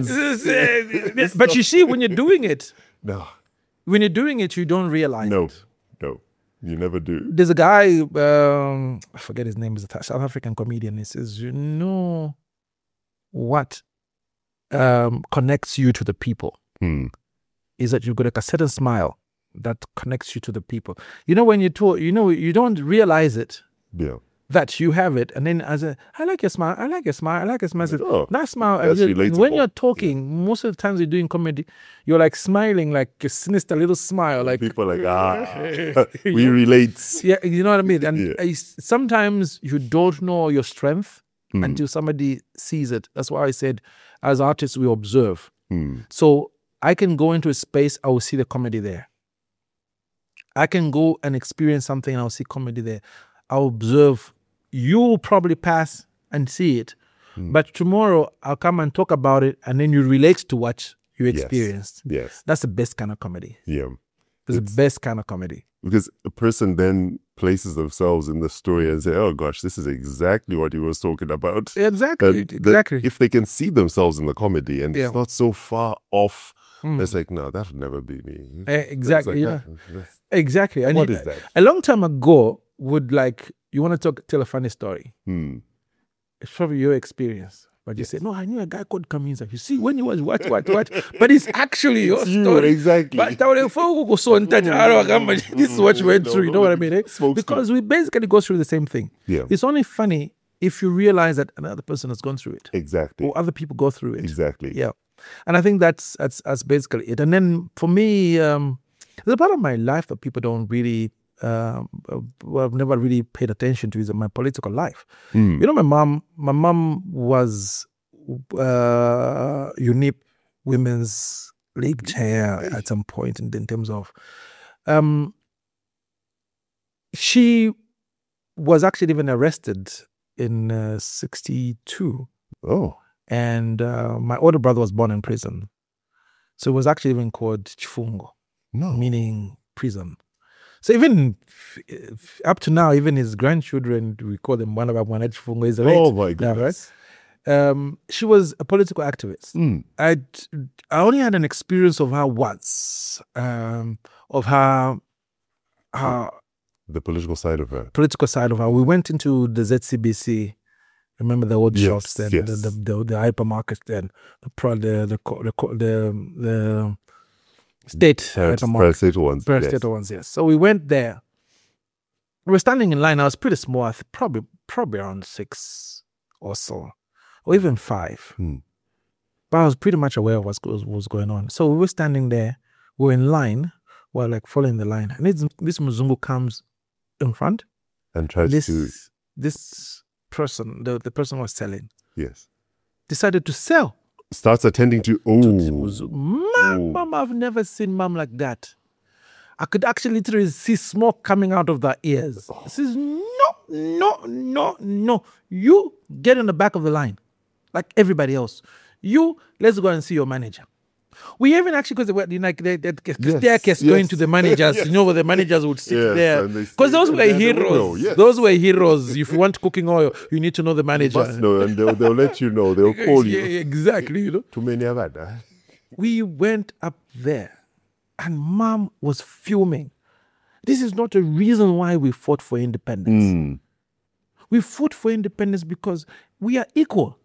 know. But you see, when you're doing it, No. when you're doing it, you don't realize. No. it. No. You never do. There's a guy, um, I forget his name, he's a South African comedian. He says, you know what um, connects you to the people Hmm. is that you've got like a certain smile that connects you to the people. You know, when you talk, you know, you don't realize it Yeah. that you have it. And then as a, I like your smile, I like your smile, I like your smile. I said, Oh, that smile, that's and relatable. when you're talking, most of the times you're doing comedy, you're like smiling, like a sinister little smile, like, People are like, ah, we relate. yeah, you know what I mean? And Yeah. I, sometimes you don't know your strength Hmm. until somebody sees it. That's why I said, as artists, we observe. Hmm. So I can go into a space, I will see the comedy there. I can go and experience something and I'll see comedy there. I'll observe. You'll probably pass and see it. Mm. But tomorrow I'll come and talk about it and then you relate to what you experienced. Yes. yes. That's the best kind of comedy. Yeah. It's, it's the best kind of comedy. Because a person then places themselves in the story and say, oh gosh, this is exactly what he was talking about. Exactly. And exactly. If they can see themselves in the comedy and yeah. it's not so far off, mm. it's like, no, that would never be me. Uh, exactly. Like, yeah. That's, exactly. And what you, is that? A long time ago, would like, you want to talk, tell a funny story. Hmm. It's probably your experience. But you yes. say, no, I knew a guy called Kamiza. You see, when he was what, what, what. But it's actually your it's story. You, exactly. But this is what you went through. You know what I mean? Eh? Because we basically go through the same thing. Yeah. It's only funny if you realize that another person has gone through it. Exactly. Or other people go through it. Exactly. Yeah. And I think that's that's, that's basically it. And then for me, um, there's a part of my life that people don't really... Um, well, I've never really paid attention to is my political life. Mm. You know, my mom, my mom was uh, U N I P Women's League chair at some point in, in terms of, um, she was actually even arrested in uh, sixty-two. Oh. And uh, my older brother was born in prison. So it was actually even called Chifungo, no. meaning prison. So even f- up to now, even his grandchildren, we call them one of our one Chifungo is right. Oh my goodness. Now, right? Um, she was a political activist. Mm. I I only had an experience of her once, um, of her, her the political side of her. Political side of her. We went into the Z C B C. Remember the old yes, shops then, yes. the, the the the hypermarket then, the pro the the the the, the state hypermarket ones, yes. ones, yes. So we went there. We were standing in line. I was pretty small, I think probably probably around six or so, or even five. Hmm. But I was pretty much aware of what was, was going on. So we were standing there. We were in line. We were like following the line, and this, this Mzungu comes in front and tries this, to this. person, the, the person was selling, yes, decided to sell. Starts attending to, oh. Mom, mom, I've never seen mom like that. I could actually literally see smoke coming out of their ears. Oh. She says, no, no, no, no. You get in the back of the line, like everybody else. You, let's go and see your manager. We even actually, because they were like the, the, the yes, staircase yes. going to the managers, yes. you know, where the managers would sit yes, there. Because those were heroes. Yes. Those were heroes. If you want cooking oil, you need to know the manager. You must know, and they'll, they'll let you know. They'll call you. Yeah, exactly, you know. Too many of that. We went up there, and mom was fuming. This is not a reason why we fought for independence. Mm. We fought for independence because we are equal.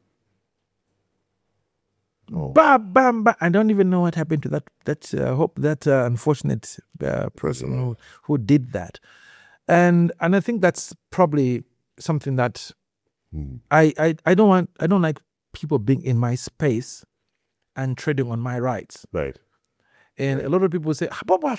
Oh. Bam, bam, bam. I don't even know what happened to that. That uh, hope that uh, unfortunate uh, person who, who did that, and and I think that's probably something that mm. I, I I don't want. I don't like people being in my space and treading on my rights. Right. And a lot of people say,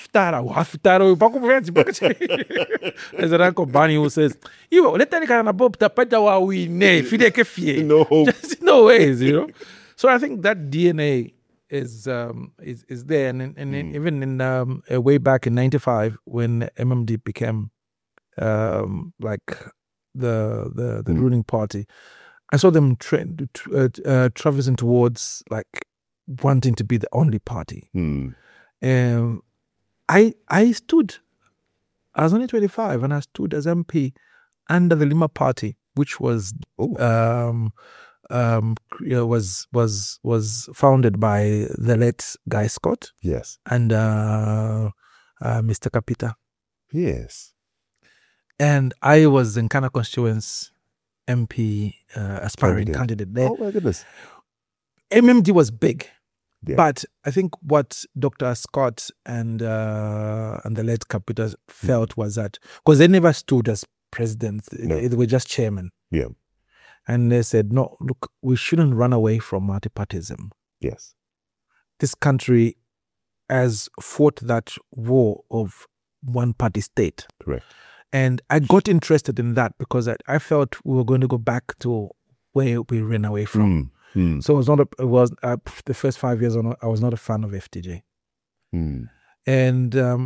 there's an Uncle Barney who says, you let that kind of bob tapata we ne no just no ways, you know. So I think that D N A is um, is is there, and and, and mm. even in um, uh, way back in ninety-five when M M D became um, like the the, the mm. ruling party, I saw them tra- uh, uh, traversing towards like wanting to be the only party. Mm. Um, I I stood. I was only twenty-five, and I stood as M P under the Lima Party, which was. Um, Um, was was was founded by the late Guy Scott, yes, and uh, uh, Mister Kapita, yes, and I was in Nkana constituents M P uh, aspiring candidate. candidate there. Oh my goodness! M M D was big, yeah. but I think what Doctor Scott and uh, and the late Kapita felt mm. was that because they never stood as presidents, no. they were just chairman. Yeah. And they said, no, look, we shouldn't run away from multipartyism. Yes. This country has fought that war of one-party state. Correct. And I got interested in that because I, I felt we were going to go back to where we ran away from. Mm. Mm. So it was not a, it was uh, the first five years I was not a fan of F D J. Mm. And um,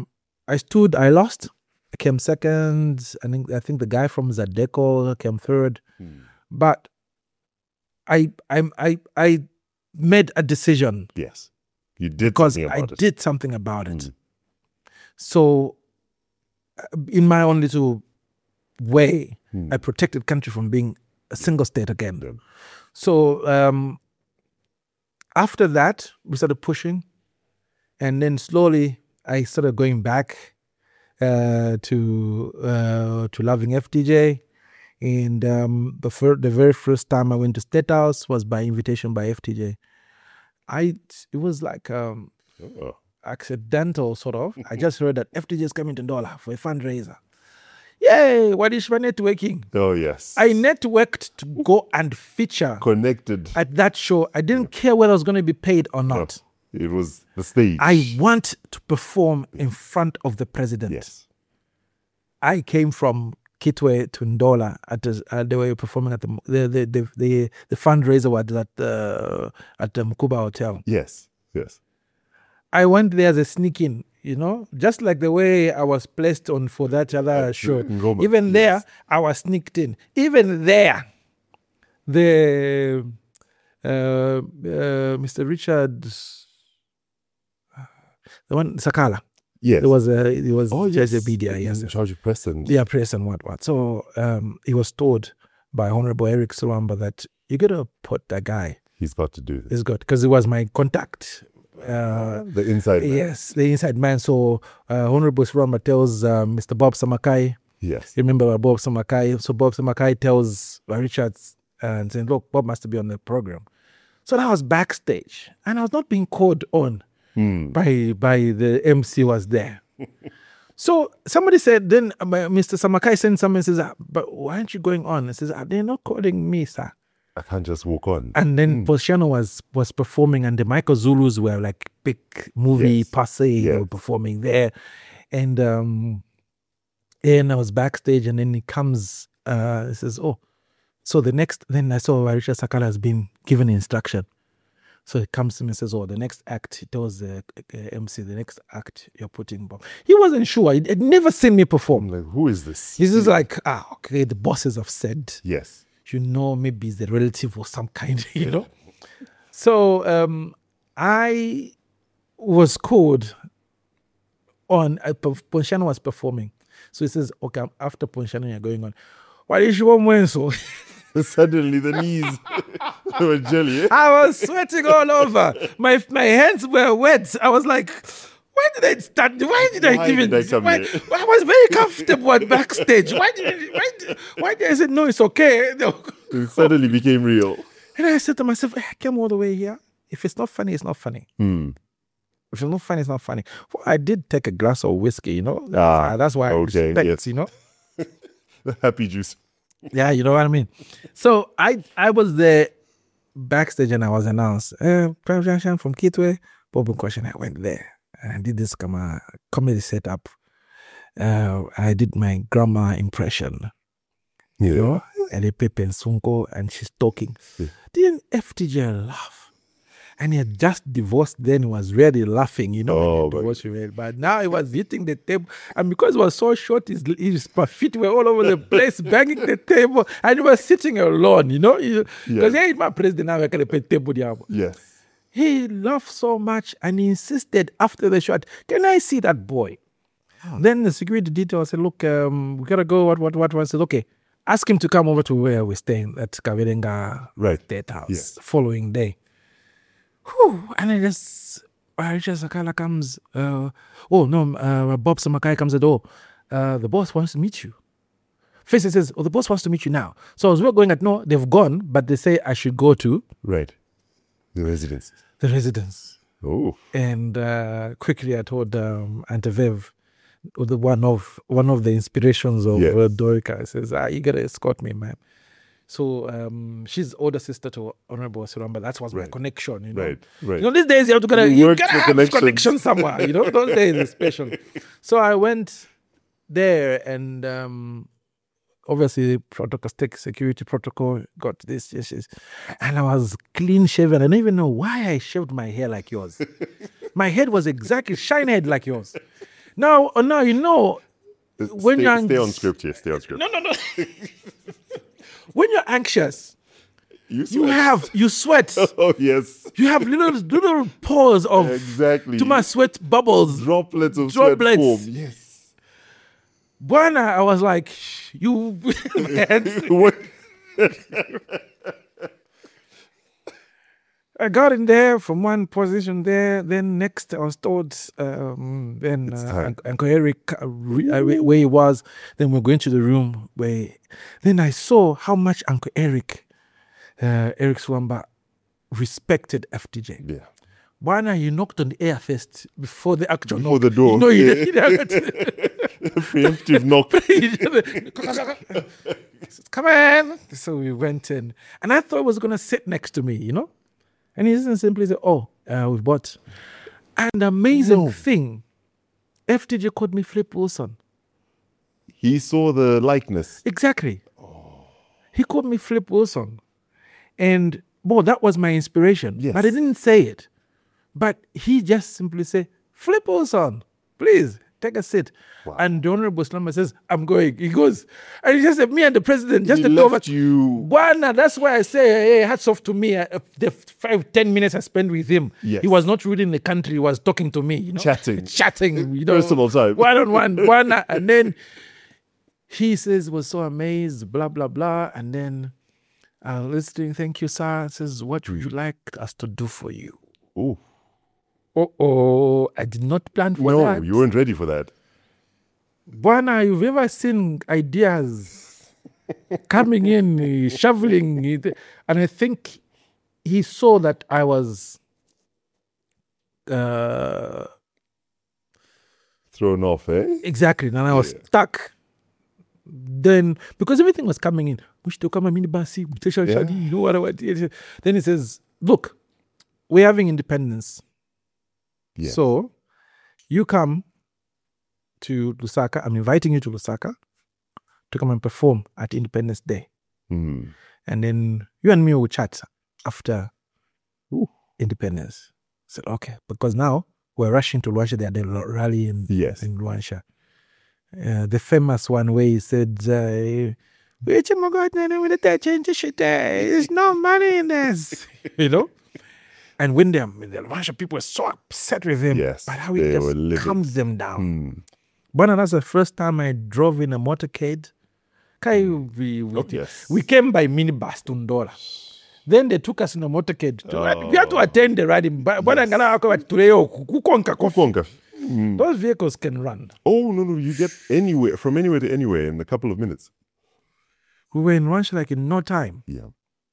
I stood, I lost. I came second. I think I think the guy from Zadeco came third. Hmm. But I I I I made a decision Yes. You did because something I about it. did something about it. Mm. So, uh, in my own little way, Hmm. I protected country from being a single state again. Yeah. So um, after that, we started pushing, and then slowly I started going back uh, to uh, to loving F D J. And um, the fir- the very first time I went to State House was by invitation by F T J. I it was like um, Oh. accidental sort of. I just heard that F T J is coming to Ndola for a fundraiser. Yay! What is my networking? Oh, yes. I networked to go and feature Connected. at that show. I didn't care whether I was going to be paid or No, not. it was the stage. I want to perform in front of the president. Yes. I came from Kitwe to Ndola at the, uh, they were performing at the the the the, the, the fundraiser was at the at the Mkuba Hotel. Yes. Yes. I went there as a sneak in, you know, just like the way I was placed on for that other show. Ngoma, Even there, yes. I was sneaked in. Even there, the uh, uh, Mister Richard, the one Sakala. Yes. It was a it was Oh, just yes. a media, He's yes. in charge of press and Yeah, press and what what. So um, he was told by Honorable Eric Silwamba that you gotta put that guy. he's about to do this. Is good because it was my contact. Uh, The inside man. yes, the inside man. So uh, Honorable Silwamba tells uh, Mister Bob Samakai. Yes. You remember Bob Samakai? So Bob Samakai tells uh, Richards and saying, "Look, Bob must be on the program." So that was backstage, and I was not being called on Hmm. by by the M C was there. So somebody said, then uh, Mister Samakai sent someone and says, "Ah, but why aren't you going on?" He says, ah, "They're not calling me, sir." I can't just walk on. And then Posiano was was performing, and the Michael Zulus were like big movie Yes. passe. They Yes. were performing there, and um, and I was backstage, and then he comes. Uh, he says, "Oh, so the next." Then I saw Richard Sakala has been given instruction. So he comes to me and says, "Oh, the next act." He tells the uh, M C, "The next act you're putting Bob." He wasn't sure. He had never seen me perform. I'm like, who is this? He's just like, "Ah, okay." The bosses have said, Yes. you know, maybe it's a relative or some kind, you know. So um, I was called on, uh, Ponchano was performing. So he says, "Okay, after Ponchano, you're going on. What is your mwenso?" Suddenly the knees were jelly. Eh? I was sweating all over. My my hands were wet. I was like, why did I start? Why did I Why even? did I come why, here? I was very comfortable at backstage. Why did why did, why did I say no? It's okay. It suddenly became real. And I said to myself, I came all the way here. If it's not funny, it's not funny. Hmm. If it's not funny, it's not funny. Well, I did take a glass of whiskey, you know. Ah, Uh, that's why I okay, respect, yes. you know. The happy juice. Yeah, you know what I mean. So I I was there backstage and I was announced, uh, Prime Junction from Kitwe, Bob Question. I went there and I did this come uh, comedy setup. Uh, I did my grandma impression, Yeah. you know, and they Pepe and Sunko, and she's talking. Yeah. Didn't F T J laugh? And he had just divorced, then he was really laughing, you know. Oh, the my divorce remained. But now he was hitting the table. And because it was so short, his, his feet were all over the place, banging the table. And he was sitting alone, you know. Because Yeah. he ain't my president now, I can pay table there. Yes. He laughed so much and he insisted after the shot, "Can I see that boy?" Then the security detail said, "Look, um, we gotta go. What, what, what?" I said, "Okay, ask him to come over to where we're staying at Kavirenga Right. State House." Yes. Following day. Whew, and I just, uh, Richard Sakala comes, uh, oh no, uh, Bob Samakai comes at the door. Uh, the boss wants to meet you. Face says, "Oh, the boss wants to meet you now." So as we're going at, no, they've gone, but they say I should go to Right. The residence. the residence. Oh. And uh, quickly I told um, Auntie Viv, the one of one of the inspirations of Yes. uh, Dorica, says, "Ah, you gotta escort me, man." So um, she's older sister to Honorable Silwamba. That was my Right. connection, you know. Right. Right. You know, these days you have to gotta, You you worked gotta your have connections. connection somewhere. You know, those days is special. So I went there, and um, obviously protocol, stick security protocol, got this, yes, yes, and I was clean shaven. I don't even know why I shaved my hair like yours. My head was exactly shiny head like yours. Now, uh, now you know when stay, you're stay on script here. Stay on script. no, no, no. When you're anxious, You, you sweat. have you sweat. Oh yes, You have little little pores of exactly. to my sweat bubbles. Droplets of Droplets. sweat form. Yes. Buana, I was like, you man. What? I got in there from one position there. Then next, I was told, um, then uh, time. Uncle Uncle Eric, uh, re- uh, where he was. Then we're going to the room where. Then I saw how much Uncle Eric, uh, Eric Swamba, respected F D J. Yeah. Buana, you knocked on the air first before the actual Before knock. the door. No, you Yeah. didn't. Preemptive knock. Come on. So we went in. And I thought he was going to sit next to me, you know? And he didn't simply say, oh, uh, we've bought. And amazing No. thing, F D J called me Flip Wilson. He saw the likeness. Exactly. He called me Flip Wilson. And, well, that was my inspiration. Yes. But I didn't say it. But he just simply said, Flip Wilson, please take a seat. Wow. And the Honorable Slamba says, I'm going. He goes, and he just said, me and the president, just he the two of us. left you. Buana, that's why I say, hey, hats off to me. Uh, the five, ten minutes I spent with him, Yes. he was not ruling the country. He was talking to me, you know, Chatting. chatting, you know, Personal time. one on one, Buana. And then he says, was so amazed, blah, blah, blah. And then uh, listening, thank you, sir. Says, what would you like us to do for you? Oh Oh, oh, I did not plan for no, that. you weren't ready for that. Buana, you've ever seen ideas coming in, uh, shoveling it? And I think he saw that I was uh, Thrown off, eh? exactly, and I was Yeah. stuck. Then, because everything was coming in, which to come a mini basi, Yeah. you know what I want. Then he says, look, we're having independence. Yes. So you come to Lusaka. I'm inviting you to Lusaka to come and perform at Independence Day. Hmm. And then you and me will chat after Ooh. Independence. I said, okay. Because now we're rushing to Luansha. They had a rally in, Yes. in Luansha. Uh, the famous one where he said, uh, there's no money in this. You know? And when the, the Luansha people were so upset with him, Yes, but how he they were just livid. calms them down. Hmm. But that's the first time I drove in a motorcade. Kai, we, we, Oh, yes. we came by minibus to Ndora. Then they took us in a motorcade. To, Oh. We had to attend the riding. But Yes. Kukonka. Hmm. Those vehicles can run. Oh no, no, you get anywhere from anywhere to anywhere in a couple of minutes. We were in Ranch like in no time. Yeah.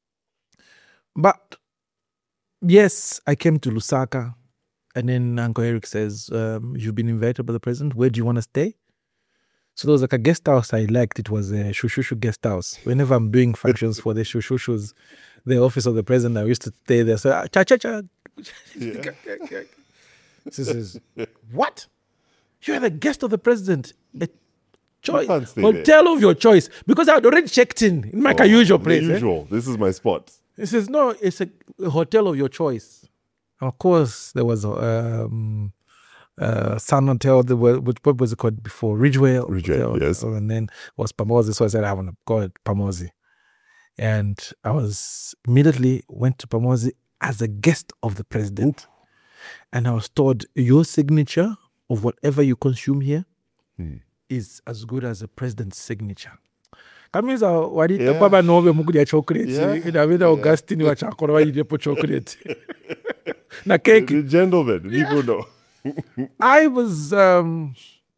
But yes, I came to Lusaka. And then Uncle Eric says, um, you've been invited by the president. Where do you want to stay? So there was like a guest house I liked. It was a Shushushu guest house. Whenever I'm doing functions for the Shushushus, the office of the president, I used to stay there. So, ah, cha cha cha. Yeah. She says, what? You're the guest of the president. A choice, can't stay hotel of your choice. Because I had already checked in, in my Oh, usual the place. eh? Usual. This is my spot. He says, no, it's a, a hotel of your choice. Of course, there was um, uh, Sun Hotel. There were, what, what was it called before? Ridgeway. Ridgeway, Hotel. yes. And then was Pamosi. So I said, I want to call it Pamosi. And I was immediately went to Pamosi as a guest of the president. And I was told, your signature of whatever you consume here Hmm. is as good as the president's signature. Kamisa wali Yeah. baba nobe mukudya chocolate. Yeah. Inavida Augustine wachakora walidepo chocolate. Na cake. The gentleman, people know. I was um,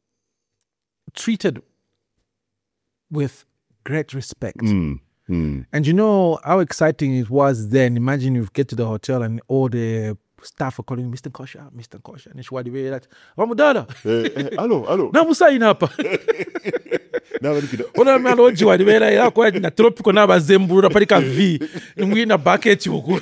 treated with great respect. Mm. Mm. And you know how exciting it was then. Imagine you get to the hotel and all the staff are calling Mister Kosha, Mister Kosha. And it's what they like, Vamudala. Eh, eh, hello, hello. Namusa inapa. Now look at that. Ona mwana oji wa dibela ila kwa na tropico na bazemburu palika V. Nungi na bucket yuku.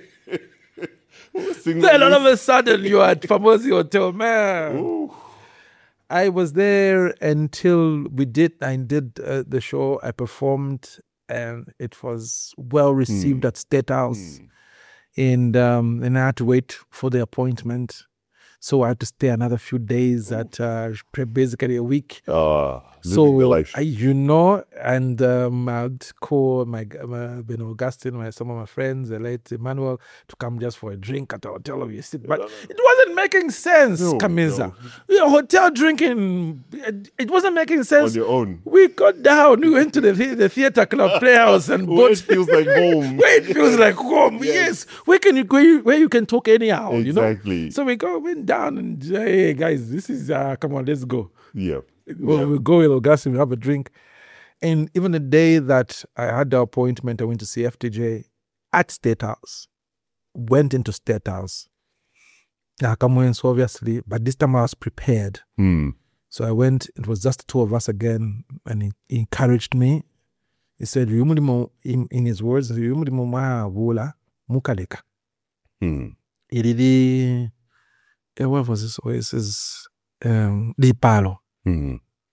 Sing Then all this. of a sudden you are at Famosi Hotel, man. Ooh. I was there until we did. I did uh, the show. I performed, and it was well received at State House. And um, and I had to wait for the appointment. So I had to stay another few days at uh, basically a week. Ah, So living the life. I, you know, and um, I'd call my, my you know, Augustine, my some of my friends, the late Emmanuel, to come just for a drink at the hotel. We sit, but it wasn't making sense, No, Kamiza. no. You know, hotel drinking, it, it wasn't making sense. On your own. We got down. We went to the the, the theater club playhouse and Where bought. it feels like home. Where it feels like home. Yes. Where can you where you, where you can talk anyhow. Exactly. You know. So we go went down and hey guys, this is uh, come on, let's go. Yeah. Well, yeah. we go with Augustine, we have a drink. And even the day that I had the appointment, I went to see F T J at State House. Went into State House. I come in, so obviously, but this time I was prepared. Hmm. So I went, it was just the two of us again, and he, he encouraged me. He said, in, in his words, mukaleka. Hmm. It really, what was this? Oh, it says, um, di palo. Hmm.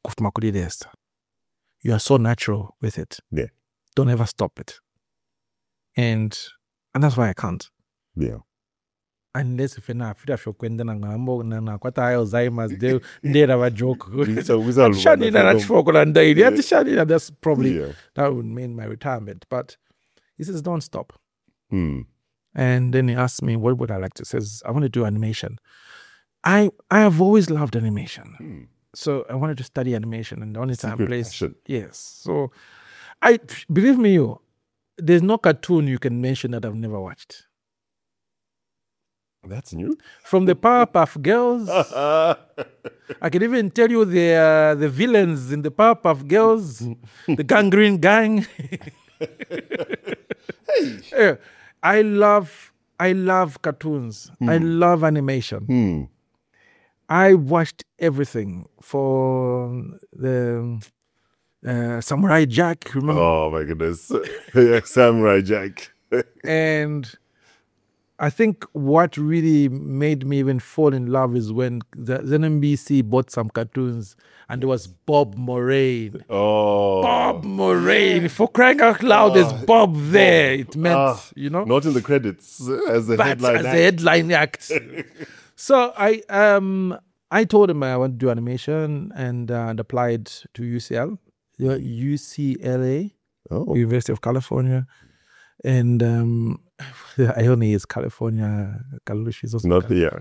You are so natural with it. Yeah. Don't ever stop it. And and that's why I can't. Yeah. Unless if na after fyo kwenda na ngambo na na kwata Alzheimer's de de na joke. So we all Shani na nachfoko na ndai. Yeah, shani that's probably Yeah. that would mean my retirement. But he says don't stop. Hmm. And then he asked me what would I like to. He says I want to do animation. I I have always loved animation. Hmm. So I wanted to study animation, and the only time Secret place. passion. Yes. So I believe me, you. There's no cartoon you can mention that I've never watched. That's new. From the Powerpuff Girls, I can even tell you the uh, the villains in the Powerpuff Girls, the Gangrene Gang. Yeah. I love I love cartoons. I love animation. Hmm. I watched everything for the uh, Samurai Jack, remember? Oh my goodness. Yeah, Samurai Jack. And I think what really made me even fall in love is when the the N B C bought some cartoons and there was Bob Moraine. Oh. Bob Moraine. For crying out loud, there's Bob there. It meant, Ah, you know, Not in the credits uh, as the but headline. as act. the headline act. So I um I told him I want to do animation and, uh, and applied to U C L, U C L A, Oh. University of California. And um, I only is California. Kalush is also Not here.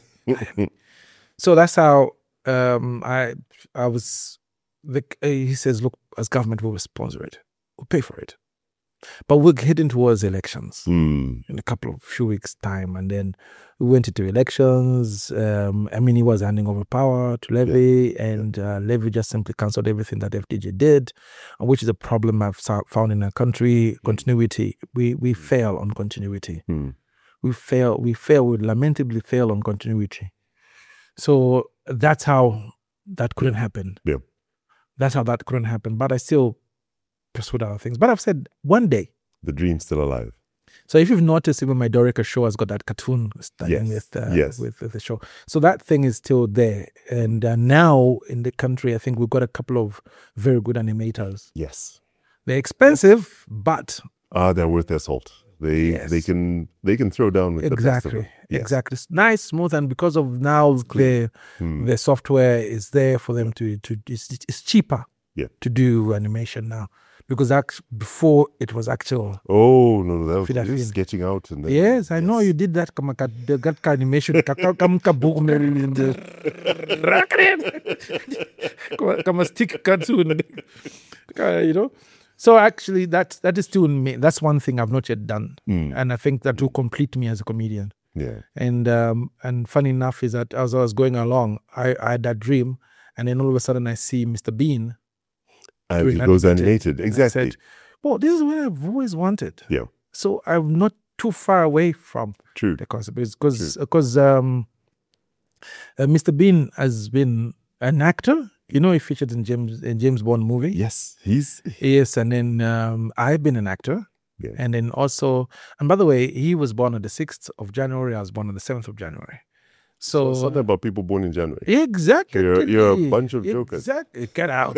So that's how um, I I was. The, uh, he says, "Look, as government, we will sponsor it. We'll pay for it, but we're heading towards elections Hmm. in a couple of few weeks' time." And then we went into elections. Um, I mean, he was handing over power to Levy, and uh, Levy just simply cancelled everything that F D J did, which is a problem I've so- found in our country. Continuity. We we fail on continuity. Hmm. We fail. We fail. We lamentably fail on continuity. So that's how that couldn't happen. Yeah. That's how that couldn't happen. But I still pursued other things. But I've said one day. The dream's still alive. So if you've noticed, even my Dorica show has got that cartoon starting Yes, with, uh, yes. with with the show. So that thing is still there. And uh, now in the country, I think we've got a couple of very good animators. Yes. They're expensive, but Ah, they're worth their salt. They Yes. they can they can throw down with the best of exactly, them. Yes. exactly. It's nice, smooth, and because of now the Hmm. the software is there for them to to it's, it's cheaper Yeah. to do animation now, because act, before it was actual. Oh no, no, that was Feel that just feel. sketching out and then, Yes, I know you did that. Kama ka the got ka animation ka ka kam ka book me in the Kama- kama stick cartoon, Ka, you know. So actually, that that is still me. That's one thing I've not yet done, Mm. and I think that will complete me as a comedian. Yeah. And um, and funny enough is that as I was going along, I, I had that dream, and then all of a sudden I see Mister Bean. And doing it goes animated. animated. And I Exactly. said, well, this is what I've always wanted. Yeah. So I'm not too far away from True. the concept, because because um, uh, Mister Bean has been an actor. You know, he featured in James in James Bond movie. Yes. He's Yes, and then um, I've been an actor. Yeah. And then also, and by the way, he was born on the sixth of January. I was born on the seventh of January. So, something about people born in January. exactly. You're- you're a bunch of jokers. Exactly. Get out.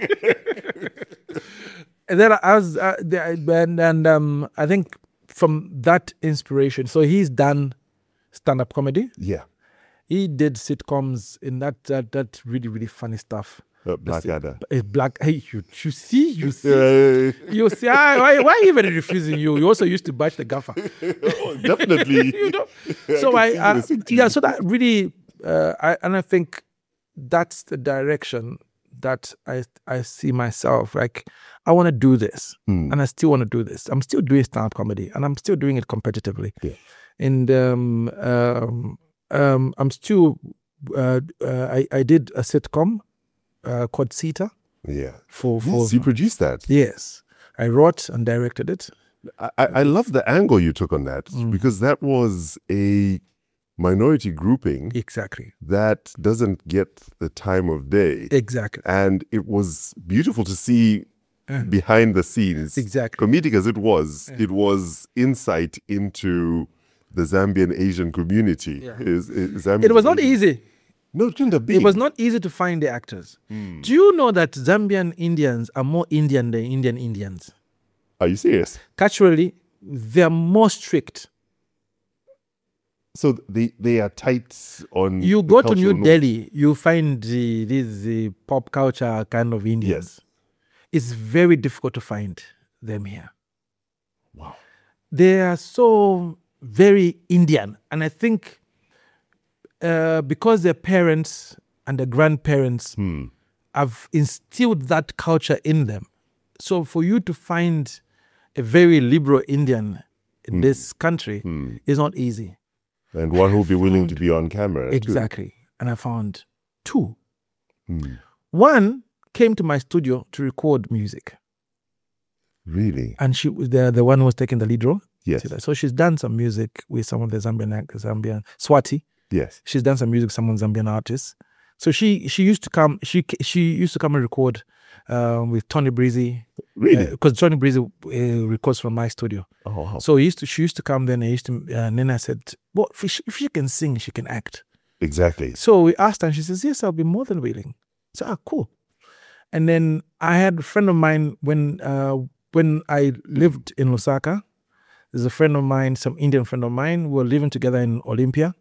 And then I was, uh, the- and, and um, I think from that inspiration, so he's done stand-up comedy. Yeah. He did sitcoms in that that, that really really funny stuff. Uh, Blackadder. Uh, Black. Hey, you, you see, you see, Yeah, you see. ah, Why, why even refusing you? You also used to bash the gaffer. oh, definitely. You know. I So can I, see I the sing to yeah. you. So that really, uh, I and I think that's the direction that I I see myself. Like I want to do this, Hmm. and I still want to do this. I'm still doing stand-up comedy, and I'm still doing it competitively. Yeah. And um, um, um, I'm still. Uh, uh, I I did a sitcom uh, called Sita Yeah. for for Yes, you produced that. yes. I wrote and directed it. I, I I love the angle you took on that Mm. because that was a minority grouping Exactly. that doesn't get the time of day. Exactly. And it was beautiful to see Uh, behind the scenes. Exactly. Comedic as it was, it was insight into the Zambian Asian community. Yeah. Is, is Zambian It was not Asian- easy. No, it couldn't have been. It was not easy to find the actors. Do you know that Zambian Indians are more Indian than Indian Indians? Are you serious? Culturally, they're more strict. So they, they are tight on. You the go to cultural New norms. Delhi, you find the, this the pop culture kind of Indians. Yes. It's very difficult to find them here. Wow. They are so very Indian. And I think uh, because their parents and their grandparents Hmm. have instilled that culture in them. So for you to find a very liberal Indian in this country Hmm. is not easy. And one who'll be willing to be on camera. too. Exactly. And I found two. Hmm. One came to my studio to record music. Really? And she was the, the one who was taking the lead role. Yes. See that? So she's done some music with some of the Zambian actors, Zambian Swati. Yes. She's done some music with some of the Zambian artists. So she she used to come she she used to come and record um, with Tony Breezy Really? because Tony Breezy uh, records from my studio. oh, wow. So he used to she used to come then. I used to uh, and then I said, "Well, if she, if she can sing, she can act." Exactly. So we asked her, and she says, "Yes, I'll be more than willing." So ah, cool. And then I had a friend of mine when uh, when I lived in Lusaka. There's a friend of mine, some Indian friend of mine. We were living together in Olympia.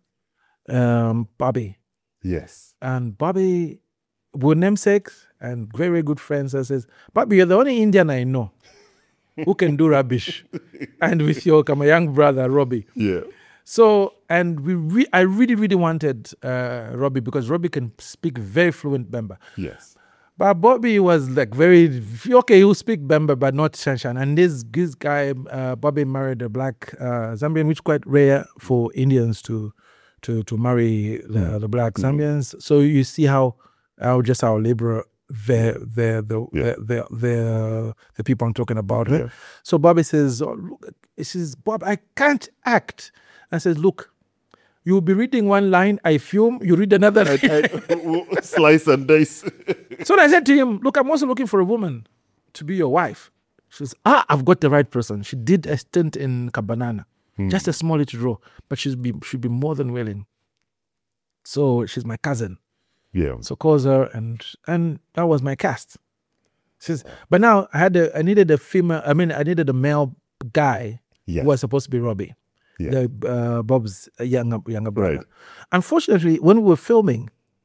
Um, Bobby. Yes. And Bobby, we're namesakes and very, very good friends. I says, Bobby, you're the only Indian I know who can do rubbish. And with your my young brother, Robbie. Yeah. So, and we re- I really, really wanted uh, Robbie because Robbie can speak very fluent Bemba. Yes. But Bobby was like very, okay, he'll speak Bemba, but not Shanshan. And this, this guy, uh, Bobby married a black uh, Zambian, which is quite rare for Indians to to to marry the, the black Zambians. So you see how, how just how liberal the the the Yeah. the, the, the the people I'm talking about. Yeah. So Bobby says, oh, look, he says, Bob, I can't act. I says, look, you'll be reading one line, I film, you read another line. I- Slice and dice. So I said to him, look, I'm also looking for a woman to be your wife. She says, ah, I've got the right person. She did a stint in Kabanana, just a small little role, but she's be, she'd be more than willing. So she's my cousin. Yeah. So calls her, and and that was my cast. She says, but now I had a, I needed a female, I mean, I needed a male guy Yes. who was supposed to be Robbie, Yeah. the, uh, Bob's younger, younger brother. Right. Unfortunately, when we were filming,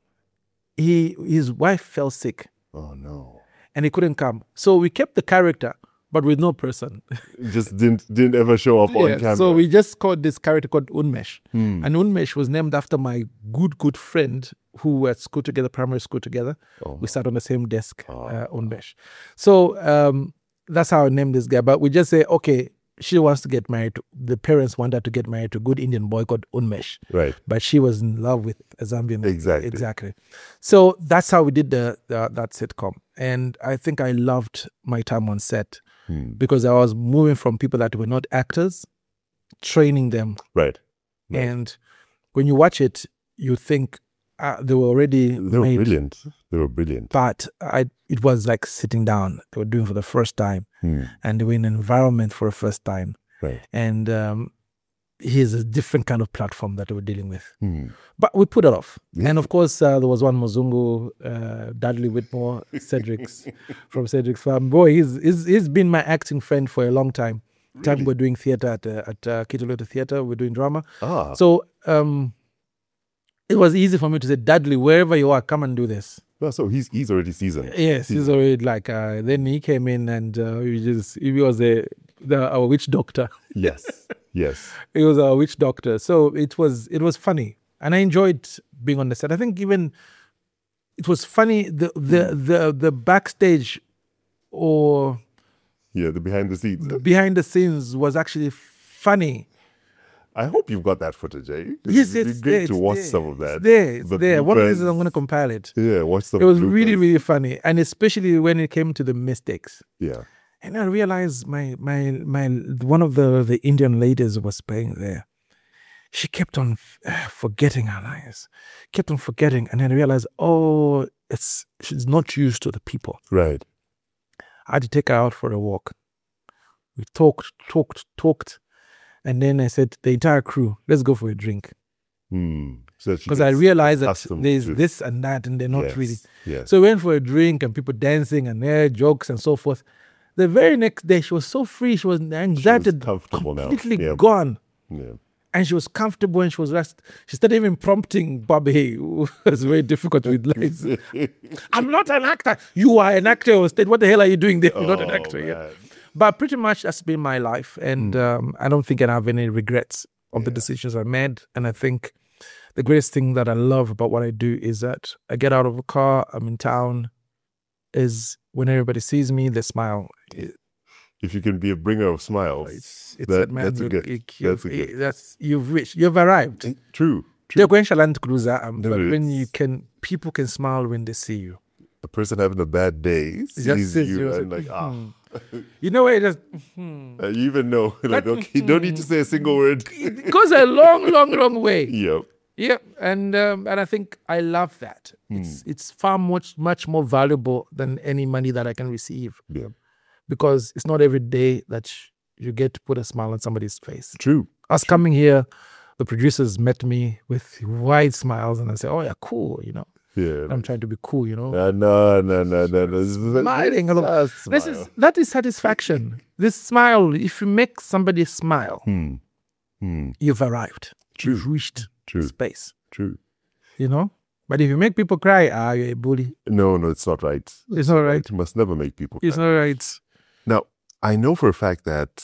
he his wife fell sick Oh no. and he couldn't come. So we kept the character, but with no person. Just didn't didn't ever show up on Yeah, camera. so we just called this character called Unmesh. Hmm. And Unmesh was named after my good, good friend who were at school together, primary school together. Oh. We sat on the same desk, uh, Unmesh. So um, that's how I named this guy. But we just say, okay, she wants to get married. To, the parents want her to get married to a good Indian boy called Unmesh. Right. But she was in love with a Zambian. Exactly. Exactly. So that's how we did the, the that sitcom. And I think I loved my time on set Hmm. because I was moving from people that were not actors, training them. Right. Right. And when you watch it, you think uh, they were already They were made. brilliant. They were brilliant. But I, it was like sitting down. They were doing for the first time. Hmm. And they were in an environment for the first time. Right. And um, here's a different kind of platform that they were dealing with. Hmm. But we put it off. Yeah. And of course, uh, there was one Mozungu, uh, Dudley Whitmore, Cedric's, from Cedric's farm. Boy, he's, he's, he's been my acting friend for a long time. Time we're doing theatre at, uh, at uh, Kitoloto Theatre, we're doing drama. Ah. So um, it was easy for me to say, Dudley, wherever you are, come and do this. Oh, so he's he's already seasoned. Yes, he's already like. Uh, then he came in and uh, he just he was a the our witch doctor. Yes, yes. He was our witch doctor. So it was it was funny, and I enjoyed being on the set. I think even it was funny the the the the backstage or Yeah, the behind the scenes. behind the scenes was actually funny. I hope you've got that footage, eh? Yes, It'd be it's great there, to it's watch there, some of that. It's there, it's The there. One of these bloopers. I'm going to compile it. Yeah, watch some. It was bloopers. really, really funny, and especially when it came to the mistakes. Yeah. And I realized my my my one of the the Indian ladies was playing there. She kept on uh, forgetting her lines, kept on forgetting, and then I realized, oh, it's she's not used to the people. Right. I had to take her out for a walk. We talked, talked, talked, and then I said, the entire crew, let's go for a drink. Hmm. So she Because I gets realized that accustomed there's to- this and that, and they're not Yes, really. Yes. So we went for a drink and people dancing and air jokes and so forth. The very next day, she was so free. She was anxiety comfortable now. completely Yeah. gone. Yeah. And she was comfortable and she was rest. She started even prompting Bobby, who was very difficult with lines. I'm not an actor. You are an actor on stage. What the hell are you doing there? You're not an Oh, actor. Yeah. man. But pretty much that's been my life. And Hmm. um, I don't think I have any regrets of the decisions I made. And I think the greatest thing that I love about what I do is that I get out of a car, I'm in town, is when everybody sees me, they smile. If you can be a bringer of smiles, It's, it's that, a man, that's a you- good. you- That's a you've- good. that's you've reached, you've arrived. True. They're going to Land Cruiser, um, No, but when it's- you can, people can smile when they see you. A person having a bad day sees Just sees you you as and a- like ah. You know, it just hmm. Uh, you even know like okay, you don't need to say a single word. it goes a long, long, long way. Yep. Yeah, and um, and I think I love that. It's it's far much much more valuable than any money that I can receive, Yeah. because it's not every day that sh- you get to put a smile on somebody's face. True. Us coming here, the producers met me with wide smiles, and I say, "Oh yeah, cool," you know. Yeah. I'm trying to be cool, you know. Uh, no, no, no, no, no. This is- Smiling a lot. Just This smile. is that is satisfaction. This smile, if you make somebody smile, Hmm. Hmm. you've arrived. True. You've reached True. space. True. You know? But if you make people cry, ah, you're a bully. No, no, it's not right. It's not right. You must never make people It's cry. not right. Now, I know for a fact that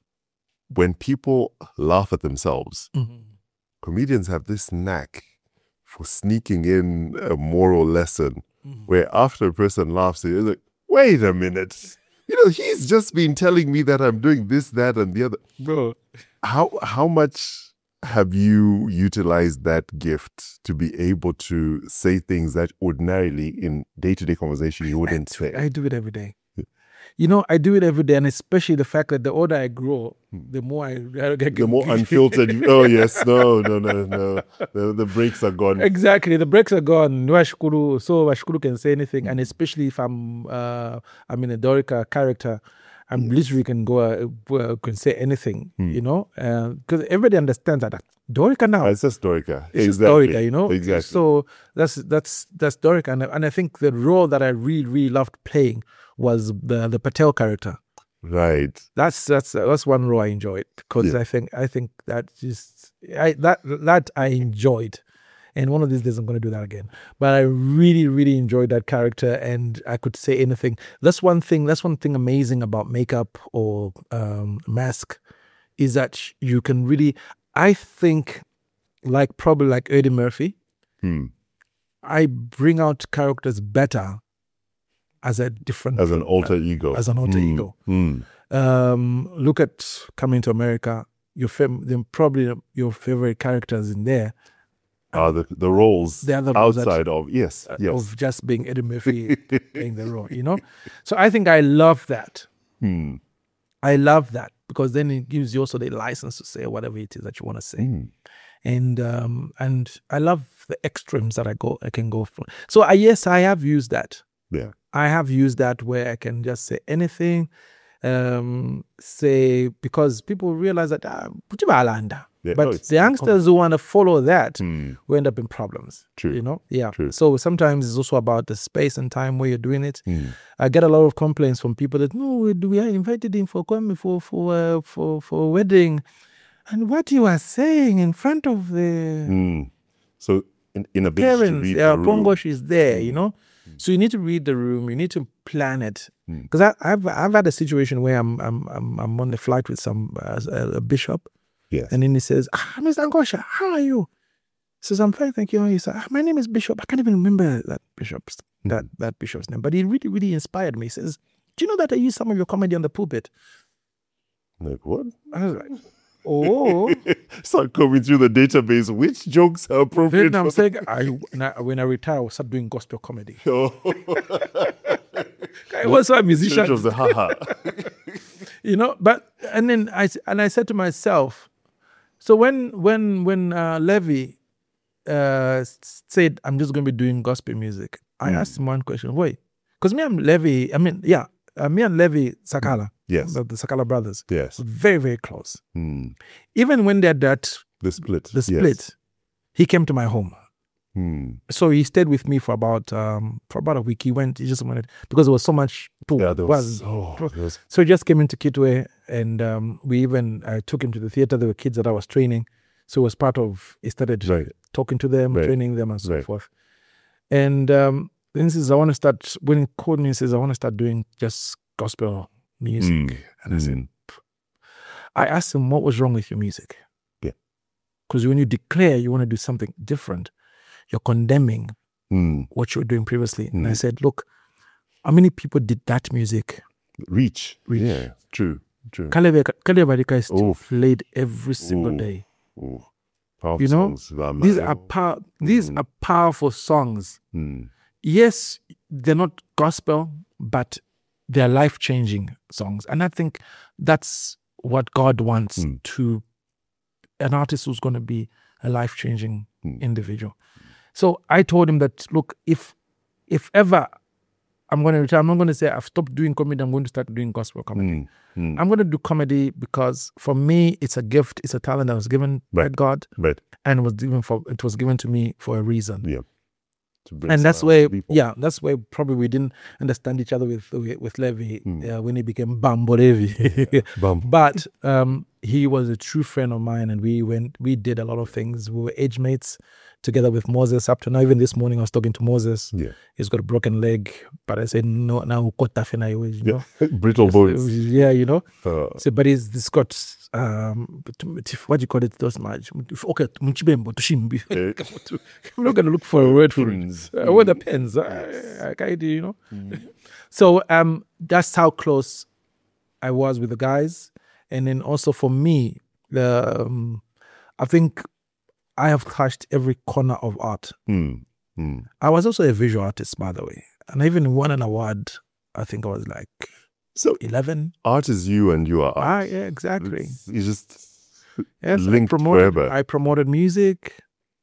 when people laugh at themselves, comedians have this knack for sneaking in a moral lesson where after a person laughs, they're like, wait a minute. You know, he's just been telling me that I'm doing this, that, and the other. Bro. How how much have you utilized that gift to be able to say things that ordinarily in day-to-day conversation you wouldn't say? I do it every day. You know, I do it every day, and especially the fact that the older I grow, the more I, I get. The more unfiltered. You, oh yes, no, no, no, no. The, the brakes are gone. Exactly, the brakes are gone. Washkuru, so Washkuru can say anything, and especially if I'm, uh, I'm in a Dorica character, I'm literally can go, uh, uh, can say anything. You know, because everybody understands that Dorica now. It's just Dorica. It's just exactly. Dorica, you know. Exactly. So that's that's that's Dorica, and, and I think the role that I really really loved playing was the the Patel character. Right. That's that's that's one role I enjoyed, because Yeah. I think I think that just I that that I enjoyed, and one of these days I'm going to do that again. But I really really enjoyed that character, and I could say anything. That's one thing. That's one thing amazing about makeup or um, mask, is that you can really. I think, like probably like Eddie Murphy, Hmm. I bring out characters better as a different As an alter ego. as an alter Hmm. ego. Hmm. Um, look at Coming to America. Your fam- then probably your favorite characters in there Are the, the roles The other roles that- outside of, yes, uh, yes. of just being Eddie Murphy playing the role, you know. So I think I love that. Hmm. I love that, because then it gives you also the license to say whatever it is that you want to say. Hmm. And um, and I love the extremes that I go I can go for. So I yes, I have used that. Yeah. I have used that where I can just say anything, um, say, because people realize that ah, Puchibalanda. Yeah, But no, it's- the youngsters who want to follow that Hmm. will end up in problems. True. You know? Yeah. True. So sometimes it's also about the space and time where you're doing it. Hmm. I get a lot of complaints from people that no, we, we are invited in for Kwame for for uh, for for a wedding, and what you are saying in front of the Hmm. So in, inability to parents, read yeah, the room. Pongosh is there, you know. So you need to read the room. You need to plan it. Because I I've I've had a situation where I'm I'm I'm, I'm on the flight with some uh, a, a bishop, Yes. and then he says, ah, Mister Ngosha, how are you? He says, I'm fine, thank you. He said, ah, my name is Bishop. I can't even remember that bishop's that that bishop's name, but he really really inspired me. He says, do you know that I use some of your comedy on the pulpit? Like what? I was like, oh. Start coming through the database. Which jokes are appropriate? Then I'm for- saying, I, when, I, when I retire, I'll start doing gospel comedy. Oh. I was a musician. Church of the haha. You know, but and then I and I said to myself, so when when when uh, Levy uh, said I'm just going to be doing gospel music, I Mm. asked him one question. Wait, because me and Levy, I mean, yeah, uh, me and Levy Sakala, Yes. the, the Sakala brothers, Yes. very very close. Mm. Even when they had that The split. the split, he came to my home. Mm. So he stayed with me for about um for about a week. He went, he just wanted because there was so much. Yeah, there was, was- oh, there was So he just came into Kitwe, and um, we even I took him to the theater. There were kids that I was training, so it was part of. He started right. talking to them, Right. training them, and so Right. forth. And um, then he says, "I want to start." When he called me, he says, "I want to start doing just gospel music." Mm. And I said, Mm. I asked him, "What was wrong with your music?" Yeah. Because when you declare you want to do something different, you're condemning Mm. what you were doing previously. And I Mm. said, "Look, how many people did that music?" Reach. Reach. Yeah. True. True. Kalebe Badika is still Oof. played every single Ooh. day. Ooh. Powerful You know, songs. Ram- These are pow- these Mm. are powerful songs. Mm. Yes, they're not gospel, but they're life changing songs. And I think that's what God wants Mm. to an artist who's going to be a life changing Mm. individual. So I told him that, look, if if ever I'm going to retire, I'm not going to say I've stopped doing comedy, I'm going to start doing gospel comedy. Mm. Mm. I'm going to do comedy because for me, it's a gift, it's a talent that was given by Right. God, Right. and it was given for it was given to me for a reason. Yeah. To bring And that's smile where, to people. yeah, that's where probably we didn't understand each other with with, with Levy Mm. uh, when he became Bambo Levy. Bum. But um, he was a true friend of mine, and we went, we did a lot of things. We were age mates together with Moses up to now. Even this morning, I was talking to Moses. Yeah. He's got a broken leg, but I said, no, now kota fena iwe, you know. Brittle bones. Yeah, you know. Uh, So, but he's, he's got um, what do you call it? Those much. Okay, mchibembo tushimbi. eh, I'm not gonna look for a word for it. pins. Uh, what the pens? I, I can't do, you know. So um, that's how close I was with the guys, and then also for me, the um, I think I have touched every corner of art. Mm. Mm. I was also a visual artist, by the way, and I even won an award. I think I was like So eleven. art is you and you are art. Ah, yeah, exactly. It's- You just Yes, linked I promoted, forever. I promoted music.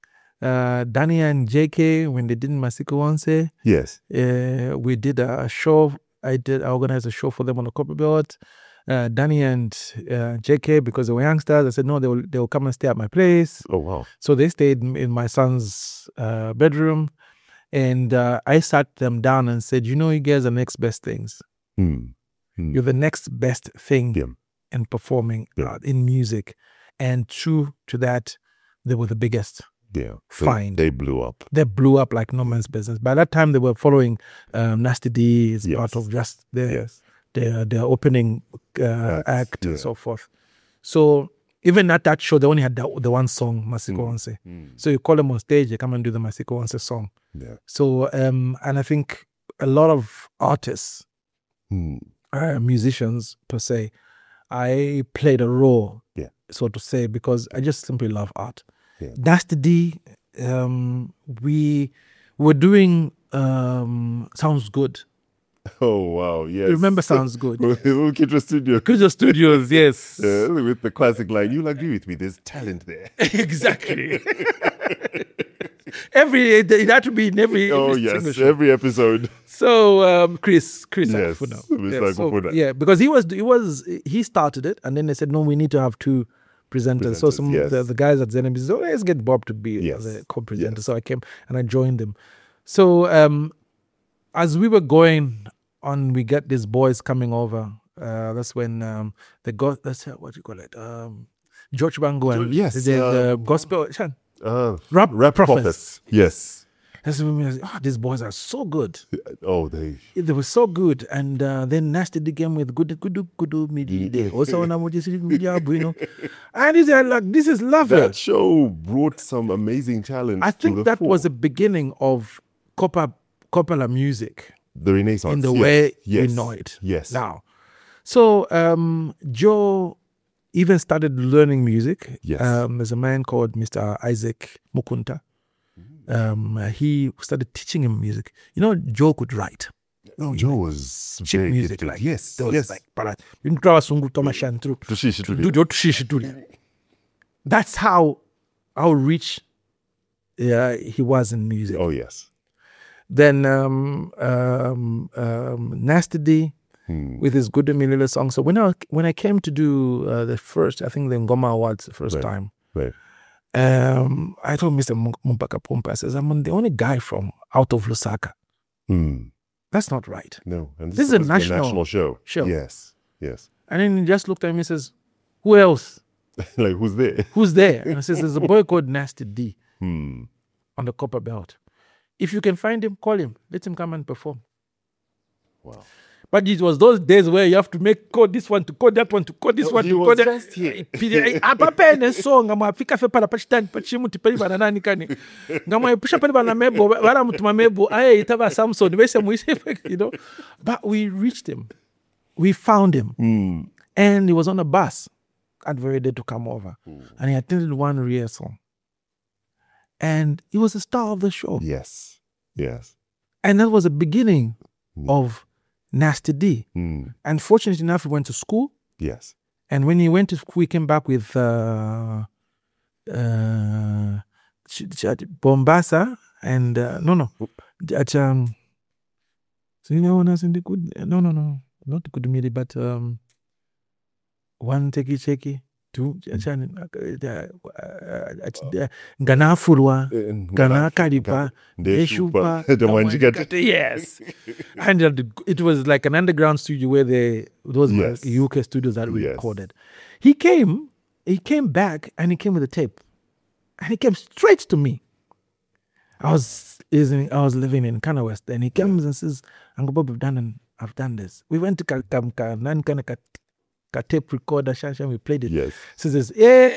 Uh, Danny and J K, when they did Masiko Wanse, yes. uh, we did a show. I did. I organized a show for them on the corporate board. Uh, Danny and uh, J K, because they were youngsters, I said no, they will they will come and stay at my place. Oh wow. So they stayed in in my son's uh, bedroom, and uh, I sat them down and said, you know, you guys are next best things. Mm. Mm. You're the next best thing Yeah. in performing Yeah. uh, in music, and true to that, they were the biggest. Yeah. They- Fine. They blew up. They blew up like no man's business. By that time, they were following um, Nasty D as Yes. part of just their Yes. their, their opening uh, Acts, act yeah. and so forth. So even at that show, they only had the, the one song, Masiko Wanse. Mm. So you call them on stage, they come and do the Masiko Wanse song. Yeah. So um, and I think a lot of artists, Mm. uh, musicians per se, I played a role, Yeah. so to say, because I just simply love art. Yeah. Nasty D, um, we were doing um, Sounds Good. Oh wow. Yes. Remember Sounds Good? Little Kidra Studio. Kujo Studios, yes. Yeah, with the classic line, you'll agree with me. There's talent there. Exactly. every it had to be in every, Oh every yes, single show. every episode. So um, Chris, Chris Yes, Akufuna. Mister Yeah, so- Akufuna. yeah, because he was he was he started it, and then they said no, we need to have two presenters. so Presenters, some yes. the, the guys at Zenem said, oh, let's get Bob to be Yes, the co-presenter. yes. So I came and I joined them. So um, as we were going on, we get these boys coming over. Uh, that's when um, the go that's uh, what do you call it? Um, George Bango and George- yes, the, the uh, gospel. Shan, Uh, Rap Rap Prophets. Prophets. Yes. That's when we was, oh, these boys are so good. Oh, they. They were so good. And uh, then Nasty D came with good, good, good, midi. Also, on you know. And it's like, this is lovely. That show brought some amazing talent. I think to the that fore. was the beginning of Coppa, Coppola music the Renaissance. in the yes. way yes. we know it Yes. now. So um, Joe even started learning music. Yes. Um, there's a man called Mister Isaac Mukunta. Um, uh, he started teaching him music. You know, Joe could write. No, Joe was Cheap very music, gifted. like yes, there was yes. like para- you know, sungu toma shantru. Tushishi, tushishi. Do- do- tushishi tuli. That's how how rich uh, he was in music. Oh yes. Then um, um, um, Nasty D Hmm. with his Good Milila song. So when I when I came to do uh, the first, I think the Ngoma Awards the first Right. time, Right. um, I told Mister Mumpaka Pumpa, I says, I'm the only guy from out of Lusaka. Hmm. That's not right. No, and This is a supposed to be national national show. show. Yes, yes. And then he just looked at me and says, who else? Like who's there? Who's there? And I says, there's a boy called Nasty D Hmm. on the Copper Belt. If you can find him, call him. Let him come and perform. Wow. But it was those days where you have to make code this one to code that one to code this No, one he to was code that. just here. Apa pene song ngama fika fe pala pachitani pachimu tipeli bana nani kani. Ngama pusha pali bana mebo wala mutuma mebo aye itaba Samson wese muise you know. But we reached him. We found him. Hmm. And he was on a bus at very day to come over. And he attended one rehearsal. And he was the star of the show. Yes. Yes. And that was the beginning of Nasty D. Hmm. And fortunately enough, he went to school. Yes. And when he went to school, he came back with uh, uh, ch- ch- Bombasa and uh, no, no, at um, so you know when I was in the good, no, no, no, not the good media, but um, one teki cheki, two, Gana Fulwa, Gana Kadipa, Deshupa, Deshupa. yes. And uh, it was like an underground studio where they, those were Yes. U K studios that we Yes. recorded. He came, he came back and he came with a tape. And he came straight to me. I was living, I was living in Kana West, and he comes and says, Uncle Bob, I've done, an, I've done this. We went to Ka- Ka- Ka- Nan Kana Ka- Ka tape recorder, Shanshan, we played it. Yes. So he says,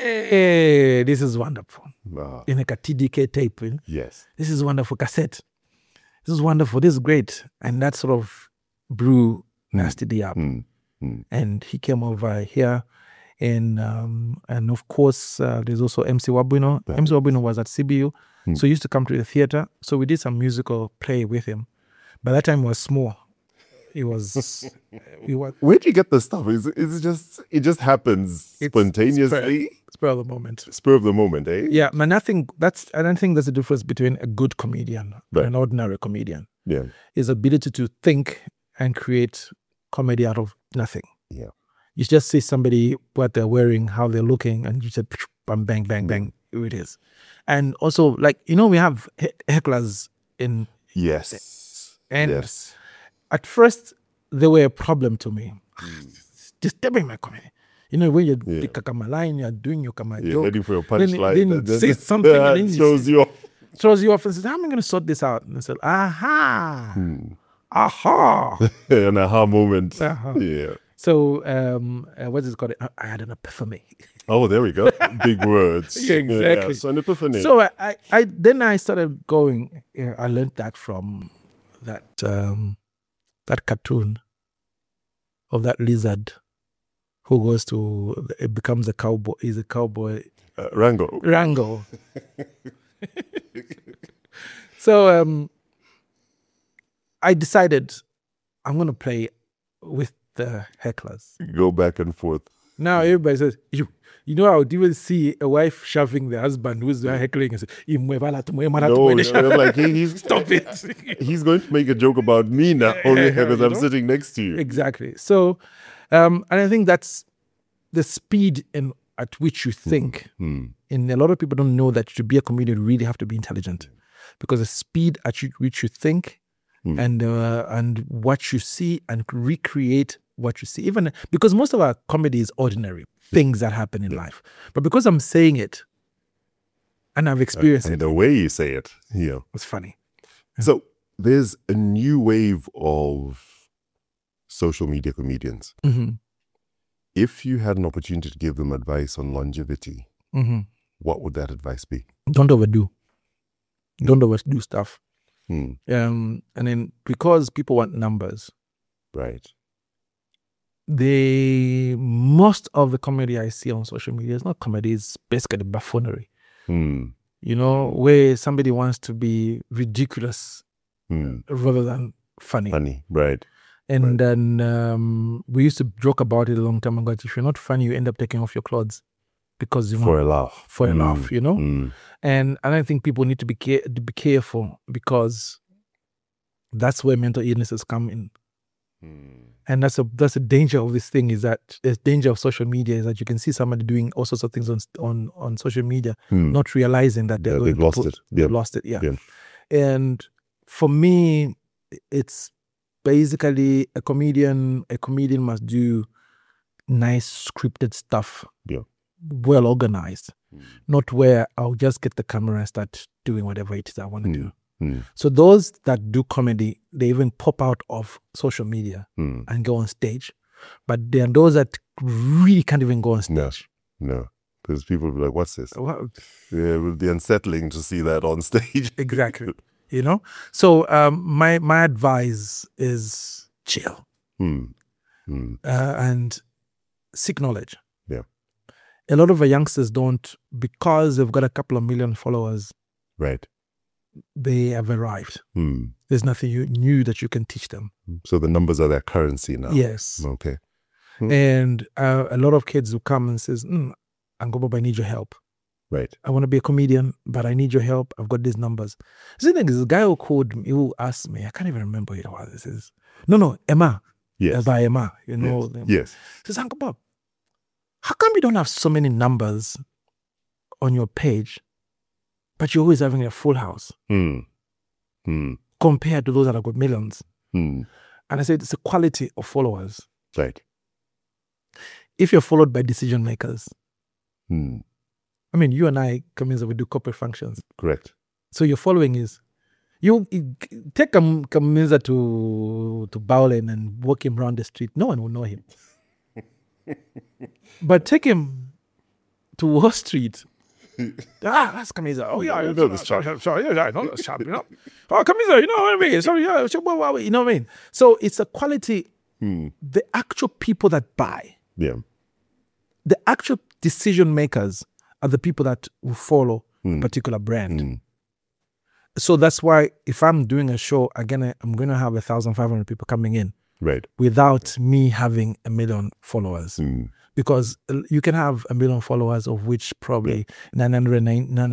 hey, this is wonderful. Ah, In a T D K tape. You know? yes. This is wonderful cassette. This is wonderful. This is great. And that sort of blew Nasty D up. Hmm. Hmm. And he came over here. And um, and of course, uh, there's also M C Wabuno. Right. M C Wabuno was at C B U. Hmm. So he used to come to the theater. So we did some musical play with him. By that time, he was small. He was, he was Where do you get the stuff? Is it, is it just it just happens It's spontaneously? spur of the moment. Spur of the moment, eh? Yeah, man, I think that's, I don't think there's a difference between a good comedian Right. and an ordinary comedian. Yeah. His ability to think and create comedy out of nothing. Yeah. You just see somebody, what they're wearing, how they're looking, and you said, bang, bang, bang, bang, here it is. And also, like, you know, we have he- hecklers in, Yes. and yes. at first, they were a problem to me. Disturbing my comedy. You know, when you're Yeah. the kakama line, you're doing your kama You're joke, heading for a then, punchline. then you that- say that- something, and that then you shows you off. throws you off and says, how am I going to sort this out? And I said, aha, Hmm. aha. An aha moment. Uh-huh. Yeah. So, um, uh, what is it called? I, I had an epiphany. Oh, there we go. Big words. Yeah, exactly. so an epiphany. So I, I, I, then I started going. Uh, I learned that from that um, that cartoon of that lizard who goes to, it becomes a cowboy. He's a cowboy. uh, Rango. Rango. So um, I decided I'm going to play with the hecklers. Go back and forth. Now everybody says, you you know, I would even see a wife shoving the husband who's heckling and say, No, I'm like, he, he's stop it. He's going to make a joke about me now Yeah, because you I'm know? sitting next to you. Exactly. So, um, and I think that's the speed in at which you think. Hmm. And a lot of people don't know that to be a comedian, you really have to be intelligent, because the speed at you- which you think Hmm. and uh, and what you see and recreate what you see, even because most of our comedy is ordinary things that happen in life. But because I'm saying it And I've experienced And it. the way you say it, yeah. It's funny. So there's a new wave of social media comedians. Mm-hmm. If you had an opportunity to give them advice on longevity, Mm-hmm. what would that advice be? Don't overdo. Don't overdo stuff. Hmm. Um, and then because people want numbers, Right. they most of the comedy I see on social media is not comedy, it's basically buffoonery. Hmm. You know, where somebody wants to be ridiculous Hmm. rather than funny. Funny. Right. And Right. then um, we used to joke about it a long time ago. If you're not funny, you end up taking off your clothes because you For want a laugh. for a Hmm. laugh, you know. Hmm. And and I think people need to be care- to be careful because that's where mental illnesses come in. Hmm. And that's a that's a danger of this thing is that there's danger of social media is that you can see somebody doing all sorts of things on on, on social media, Hmm. not realizing that they're Yeah, going they've to lost put- it. They've Yeah. lost it, yeah. Yeah. And for me, it's basically a comedian. A comedian must do nice scripted stuff, Yeah. well organized, Hmm. not where I'll just get the camera and start doing whatever it is I want to Hmm. do. Hmm. So those that do comedy, they even pop out of social media Hmm. and go on stage. But there are those that really can't even go on No. stage. No. Because people will be like, what's this? Well, Yeah, it would be unsettling to see that on stage. exactly. You know? So um, my my advice is chill Hmm. Hmm. uh, and seek knowledge. Yeah. A lot of the youngsters don't, because they've got a couple of million followers, Right. they have arrived. Hmm. There's nothing you, new that you can teach them. So the numbers are their currency now. Yes. Okay. And uh, a lot of kids will come and says, mm, Angobo, I need your help. Right. I want to be a comedian, but I need your help. I've got these numbers. The thing is, the guy who called me, who asked me, I can't even remember what this is. No, no, Emma. Yes. By Emma, you know. Yes. Yes. Says, Uncle Bob, how come you don't have so many numbers on your page, but you're always having a full house Hmm. Hmm. compared to those that have got millions? Hmm. And I said, it's the quality of followers. Right. If you're followed by decision makers, Hmm. I mean, you and I, Kaminza, we do corporate functions. Correct. So your following is, you, you take Kam- Kaminza to to Bowlen and walk him around the street. No one will know him. But take him to Wall Street. Ah, that's Kaminza. Oh yeah, I yeah, know this chap. sorry, sorry, yeah, I know this chap. You know, oh Kaminza, you know what I mean? Sorry, yeah, you know what I mean? So it's a quality. Hmm. The actual people that buy, Yeah. the actual decision makers are the people that will follow Hmm. a particular brand. Hmm. So that's why if I'm doing a show, again, I'm going to have a thousand five hundred people coming in Right. without me having a million followers. Hmm. Because uh, you can have a million followers, of which probably nine hundred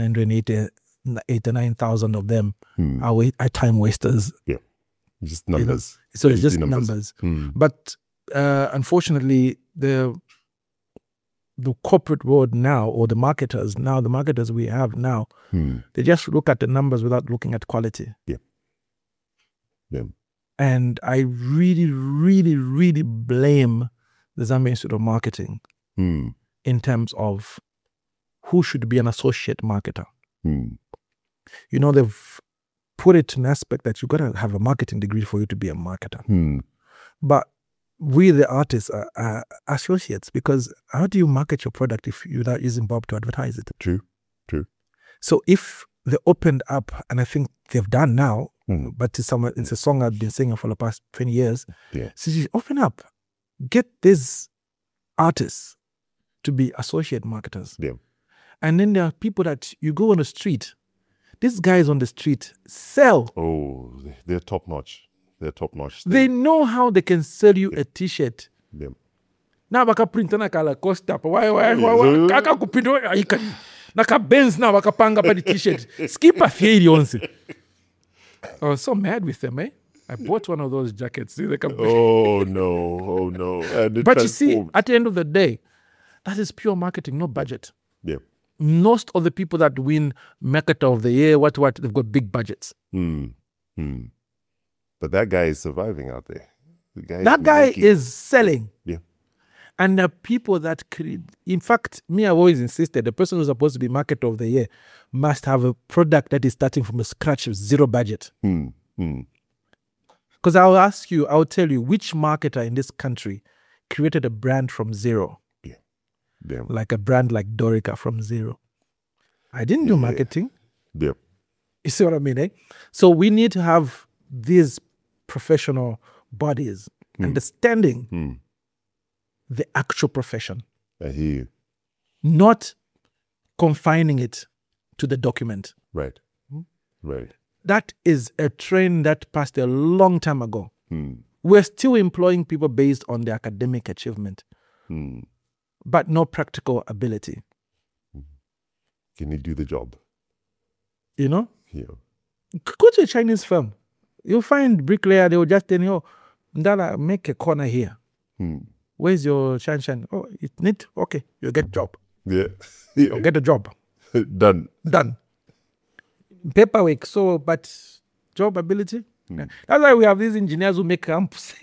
eighty-nine thousand of them Hmm. are, wa- are time wasters. Just numbers. So it's Empty just numbers. Hmm. But uh, unfortunately, the the corporate world now, or the marketers now, the marketers we have now, Hmm. they just look at the numbers without looking at quality. Yeah. Yeah. And I really, really, really blame the Zambia Institute of Marketing Hmm. in terms of who should be an associate marketer. Hmm. You know, they've put it to an aspect that you've got to have a marketing degree for you to be a marketer. Hmm. But we, the artists, are, are associates, because how do you market your product if you're not using Bob to advertise it? True. True. So if they opened up, and I think they've done now, Hmm. but it's, some, it's a song I've been singing for the past twenty years. Yeah. So you open up, get these artists to be associate marketers. Yeah. And then there are people that you go on the street, these guys on the street sell. Oh, they're top notch. They're top notch. They know how they can sell you a t-shirt. Yeah. Na baka print na kala costa pa why why why kaka kupindo aikani. Naka Benz na baka panga pa the t-shirt. Skip a theory onse. I was so mad with them, eh? I bought one of those jackets. See, they can Oh no! Oh no! And it But you see, transformed. at the end of the day, that is pure marketing, no budget. Yeah. Most of the people that win Marketer of the Year, what what, they've got big budgets. Hmm. Hmm. But that guy is surviving out there. The guy That is guy making- is selling. Yeah. And the people that create, in fact, me, I've always insisted the person who's supposed to be marketer of the year must have a product that is starting from a scratch with zero budget. Hmm. Hmm. Because I'll ask you, I'll tell you which marketer in this country created a brand from zero. Yeah. Damn. Like a brand like Dorica from zero. I didn't do Yeah. marketing. Yeah. You see what I mean, eh? So we need to have these professional bodies understanding Hmm. the actual profession, I hear you. not confining it to the document. Right. Right. That is a trend that passed a long time ago. Hmm. We're still employing people based on their academic achievement, Hmm. but no practical ability. Can you do the job? You know? Yeah. Go to a Chinese firm. You'll find bricklayer, they will just tell you, oh, Ndala, make a corner here. Hmm. Where's your shine shine? Oh, it need? Okay, you get job. Yeah. You Yeah. get a job. Done. Done. Paperwork, so, but job ability? Yeah. That's why we have these engineers who make amps.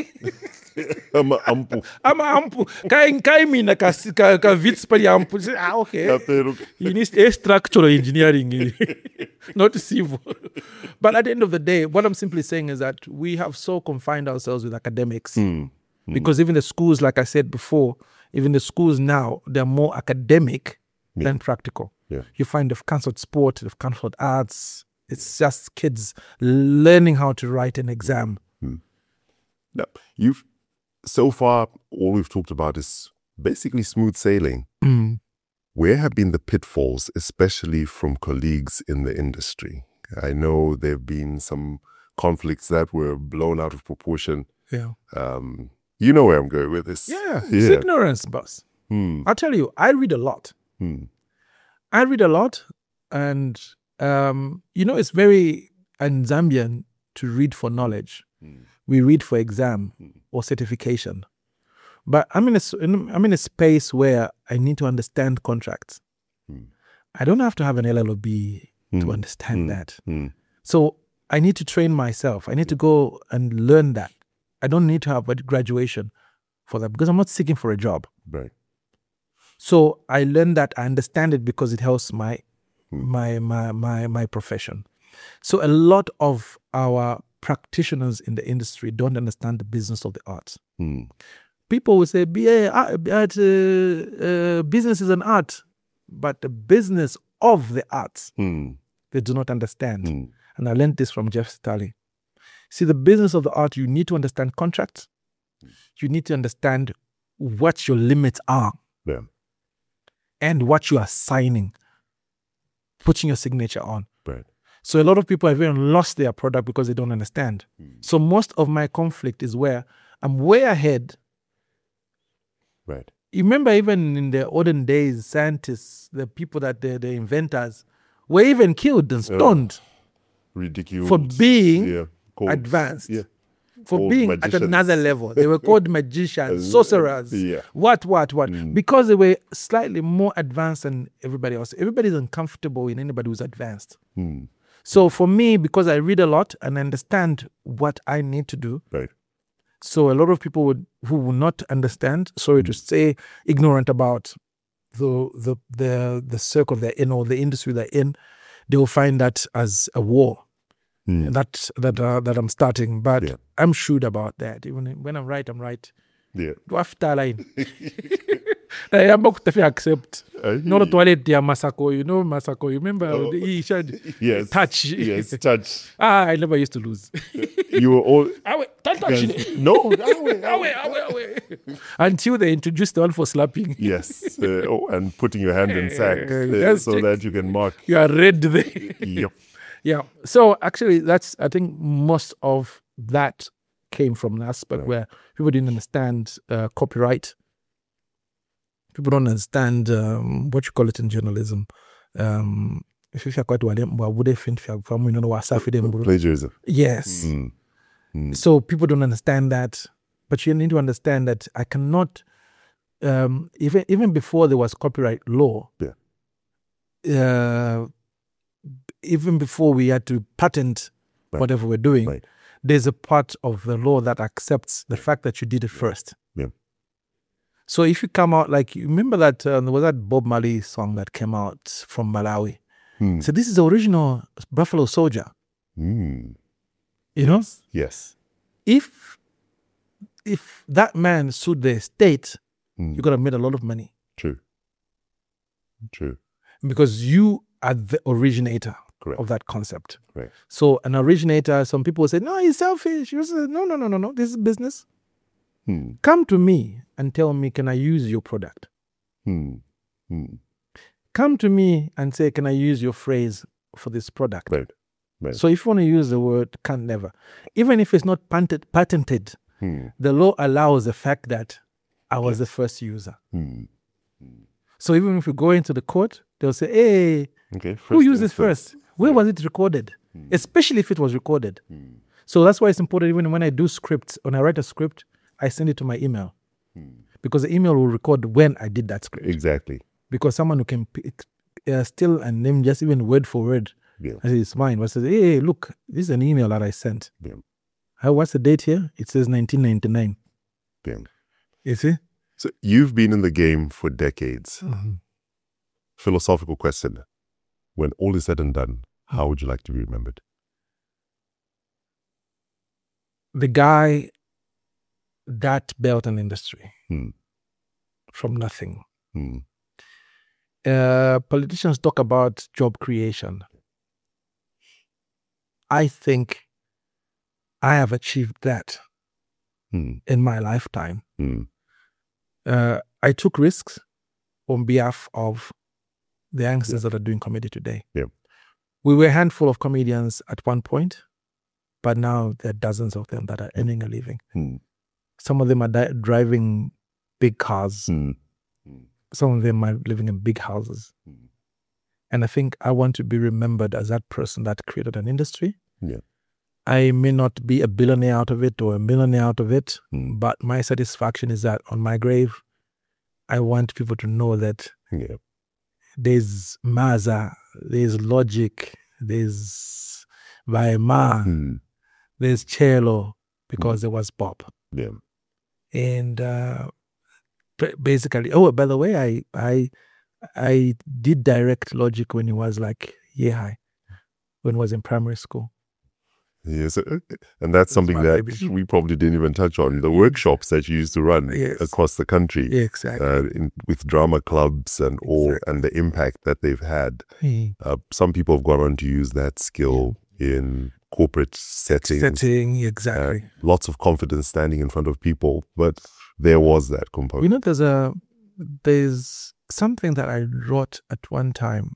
I'm a ample. I'm a amp. Kai kai mi na ka ka ka vits pa amp. Ah, okay. You need a structural engineering, not civil. But at the end of the day, what I'm simply saying is that we have so confined ourselves with academics. Mm. Because even the schools, like I said before, even the schools now, they're more academic Yeah. than practical. Yeah. You find they've cancelled sport, they've cancelled arts. It's just kids learning how to write an exam. Now, you've so far all we've talked about is basically smooth sailing. Mm. Where have been the pitfalls, especially from colleagues in the industry? I know there have been some conflicts that were blown out of proportion. Yeah. Um, you know where I'm going with this. Yeah. It's ignorance, boss. Hmm. I'll tell you, I read a lot. Hmm. I read a lot, and um, you know, it's very un-Zambian to read for knowledge. Hmm. We read for exam or certification. But I'm in a, s- in- I'm in a space where I need to understand contracts. Hmm. I don't have to have an L L B to Hmm. understand Hmm. that. Hmm. So I need to train myself. I need to go and learn that. I don't need to have a graduation for that because I'm not seeking for a job. Right. So I learned that, I understand it because it helps my my my my my profession. So a lot of our practitioners in the industry don't understand the business of the arts. Hmm. People will say, "Yeah, art, art, uh, uh, business is an art," but the business of the arts Hmm. they do not understand. Hmm. And I learned this from Jeff Staley. See, the business of the art, you need to understand contracts. You need to understand what your limits are Yeah. and what you are signing, putting your signature on. Right. So a lot of people have even lost their product because they don't understand. Hmm. So most of my conflict is where I'm way ahead. Right. You remember even in the olden days, scientists, the people that the, the inventors were even killed and stoned Ridiculous. for being yeah. Called- advanced. Yeah. for Called being magicians. at another level. They were called magicians, sorcerers, Yeah. what, what, what. Mm. Because they were slightly more advanced than everybody else. Everybody's uncomfortable with anybody who's advanced. Hmm. So for me, because I read a lot and understand what I need to do, Right. so a lot of people would who will not understand, sorry to say, ignorant about the the the the circle they're in or the industry they're in, they will find that as a war. Hmm. That that uh, that I'm starting, but Yeah. I'm shrewd about that. Even when I'm right, I'm right. Yeah. After line, I am not to accept. I hear Not you. the toilet, dear Masako. You know Masako. You remember Oh. he said Yes. touch. Yes. Touch. Ah, I never used to lose. You were all. Ah, wait, don't touch it. No. Awe, Ah, wait, ah, wait, ah, wait. Until they introduced the one for slapping. Yes. Uh, oh, and putting your hand in sack uh, That's so check. that you can mark. You are red there. Yep. Yeah. So actually, that's I think most of that came from an aspect Right. where people didn't understand uh, copyright. People don't understand um, what you call it in journalism. Um, if you quite well, would they think you know what Plagiarism. Yes. Hmm. Hmm. So people don't understand that, but you need to understand that I cannot. Um, even even before there was copyright law. Yeah. Uh, even before we had to patent Right. whatever we're doing, Right. there's a part of the law that accepts the fact that you did it first. Yeah. So if you come out, like, you remember that, uh, there was that Bob Marley song that came out from Malawi. Hmm. So this is the original Buffalo Soldier, Hmm. you know? Yes. If if that man sued the state, Hmm. you could have made a lot of money True. True. because you are the originator Correct. of that concept. Right. So an originator, some people say, no, he's selfish. You say, no, no, no, no, no. This is business. Hmm. Come to me and tell me, can I use your product? Hmm. Hmm. Come to me and say, can I use your phrase for this product? Right. Right. So if you want to use the word can never, even if it's not patented, patented, Hmm. the law allows the fact that I was Yes. the first user. Hmm. So even if you go into the court, they'll say, hey, Okay. who first used this instance. first? Where was it recorded? Especially if it was recorded. So that's why it's important, even when I do scripts, when I write a script, I send it to my email. Because the email will record when I did that script. Exactly. Because someone who can pick, uh, steal and name just even word for word, Yeah. I say it's mine. But says, hey, look, this is an email that I sent. Yeah. How, what's the date here? It says nineteen ninety-nine. Yeah. You see? So you've been in the game for decades. Philosophical question. When all is said and done, how would you like to be remembered? The guy that built an industry Hmm. from nothing. Hmm. Uh, politicians talk about job creation. I think I have achieved that Hmm. in my lifetime. Hmm. Uh, I took risks on behalf of the youngsters that are doing comedy today. Yeah. We were a handful of comedians at one point, but now there are dozens of them that are earning a living. Hmm. Some of them are di- driving big cars. Hmm. Some of them are living in big houses. Hmm. And I think I want to be remembered as that person that created an industry. Yeah. I may not be a billionaire out of it or a millionaire out of it, Hmm. but my satisfaction is that on my grave, I want people to know that Yeah. there's Maza, there's Logic, there's Vaima, Hmm. there's Cello, because there was Bob. Yeah. And uh, ba- basically, oh, by the way, I I I did direct Logic when he was like year high, when he was in primary school. Yes, uh, and that's something my that baby. we probably didn't even touch on. The workshops that you used to run Yes. across the country, Yeah, exactly. uh, in, with drama clubs and all, Exactly. and the impact that they've had. Hmm. Uh, some people have gone on to use that skill in corporate settings. Setting, Uh, exactly. lots of confidence standing in front of people, but there was that You component. know, there's a there's something that I wrote at one time.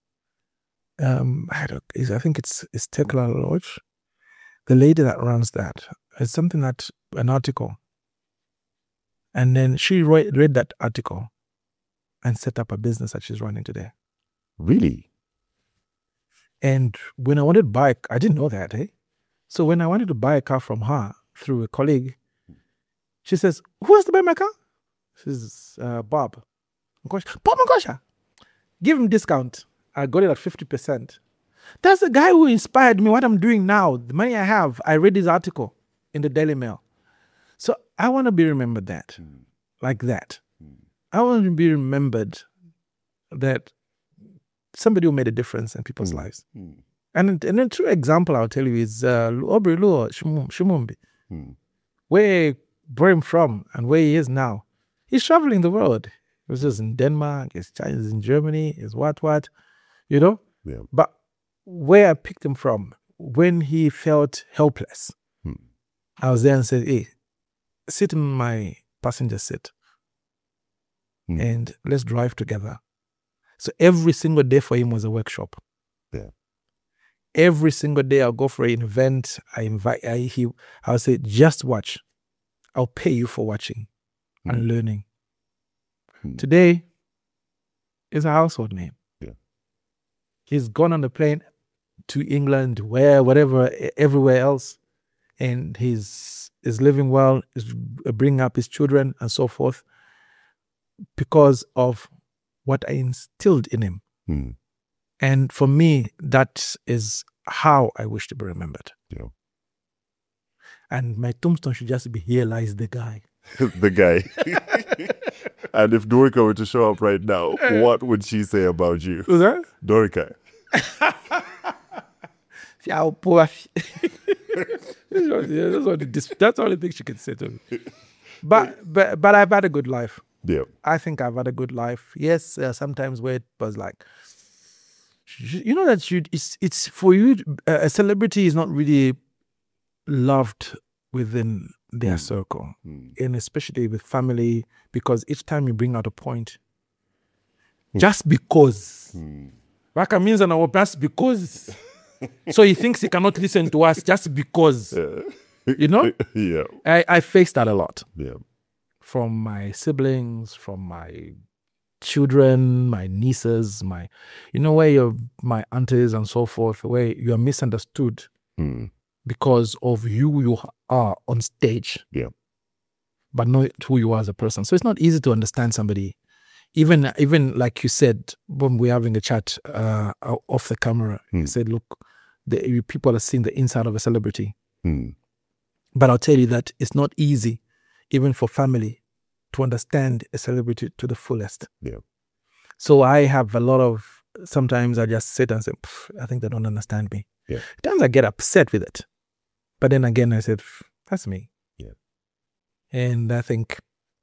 Um, I don't. is- I think it's it's Tekla Lodge, the lady that runs that. It's something that an article, and then she read, read that article, and set up a business that she's running today. Really? And when I wanted to buy, I didn't know that, eh? So when I wanted to buy a car from her through a colleague, she says, "Who wants to buy my car?" She says, uh, "Bob." Nkosha. Bob Nkosha. Give him discount. I got it at fifty percent. That's the guy who inspired me what I'm doing now. The money I have, I read his article in the Daily Mail. So I want to be remembered that, like that. I want to be remembered that somebody who made a difference in people's lives. And, and a true example I'll tell you is uh, Aubrey Luo Shumum- Shumumbi, where I brought him from and where he is now. He's traveling the world. He was just in Denmark, he's China, he's in Germany, he's what, what, you know? Yeah. But where I picked him from, when he felt helpless, Hmm. I was there and said, hey, sit in my passenger seat Hmm. and let's drive together. So every single day for him was a workshop. Yeah. Every single day I'll go for an event. I invite, I, he, I'll say, just watch. I'll pay you for watching and learning. Hmm. Today is a household name. Yeah. He's gone on the plane to England, where, whatever, e- everywhere else. And he's is living well, is bringing up his children and so forth because of what I instilled in him. Hmm. And for me, that is how I wish to be remembered. Yeah. And my tombstone should just be, here lies the guy. The guy. And if Dorika were to show up right now, what would she say about you? Who's that? Dorika. Yeah, poor. That's what the dis- that's the only thing she can say to me. But but but I've had a good life. Yeah. I think I've had a good life. Yes, uh, sometimes where it was like, you know that you it's it's for you. Uh, a celebrity is not really loved within their circle, Mm. and especially with family, because each time you bring out a point, just because, Mm. Raka means an hour just because. So he thinks he cannot listen to us just because, Yeah. you know. Yeah. I I faced that a lot. Yeah. From my siblings, from my children, my nieces, my, you know, where you're, my aunties and so forth, where you are misunderstood Mm. because of who you are on stage. Yeah. But not who you are as a person. So it's not easy to understand somebody. Even, even like you said, when we're having a chat uh, off the camera, you Mm. said, look, the, people are seeing the inside of a celebrity. Mm. But I'll tell you that it's not easy, even for family, to understand a celebrity to the fullest. Yeah. So I have a lot of, sometimes I just sit and say, I think they don't understand me. Yeah. Sometimes I get upset with it. But then again, I said, that's me. Yeah. And I think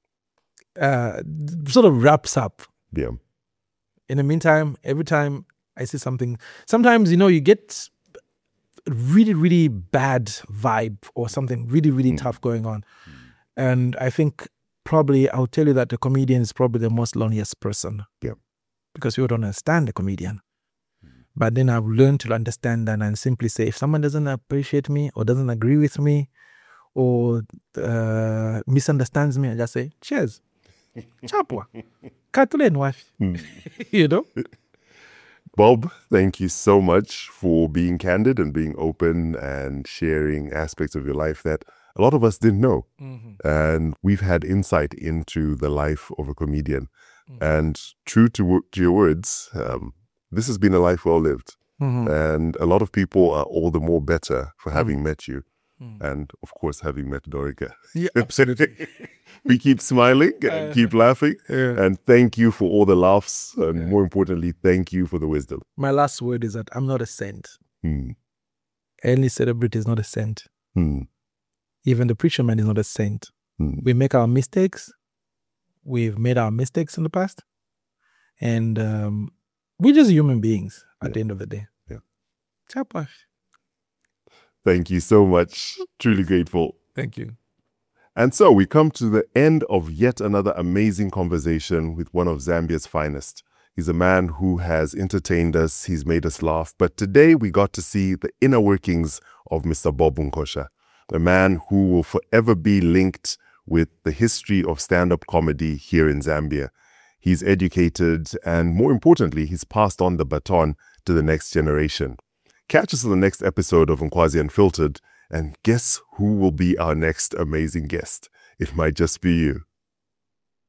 uh, sort of wraps up. Yeah. In the meantime, every time I see something, sometimes, you know, you get really, really bad vibe or something really, really Mm. tough going on. Mm. And I think probably, I'll tell you that the comedian is probably the most loneliest person. Yeah. Because you don't understand the comedian. Mm. But then I've learned to understand that and simply say, if someone doesn't appreciate me or doesn't agree with me or uh, misunderstands me, I just say, cheers. Chapwa. Katule wife. You know? Bob, thank you so much for being candid and being open and sharing aspects of your life that a lot of us didn't know. Mm-hmm. And we've had insight into the life of a comedian. Mm-hmm. And true to, to your words, um, this has been a life well lived. Mm-hmm. And a lot of people are all the more better for having mm-hmm. met you. Mm-hmm. And of course, having met Dorika. Yeah, absolutely. We keep smiling and uh, keep laughing. Yeah. And thank you for all the laughs. And yeah. more importantly, thank you for the wisdom. My last word is that I'm not a saint. Hmm. Any celebrity is not a saint. Hmm. Even the preacher man is not a saint. Hmm. We make our mistakes. We've made our mistakes in the past. And um, we're just human beings at yeah. the end of the day. Yeah. Chapa. Thank you so much. Truly grateful. Thank you. And so we come to the end of yet another amazing conversation with one of Zambia's finest. He's a man who has entertained us. He's made us laugh. But today we got to see the inner workings of Mister Bob Nkosha, a man who will forever be linked with the history of stand-up comedy here in Zambia. He's educated and, more importantly, he's passed on the baton to the next generation. Catch us on the next episode of Nkwazi Unfiltered, and guess who will be our next amazing guest? It might just be you.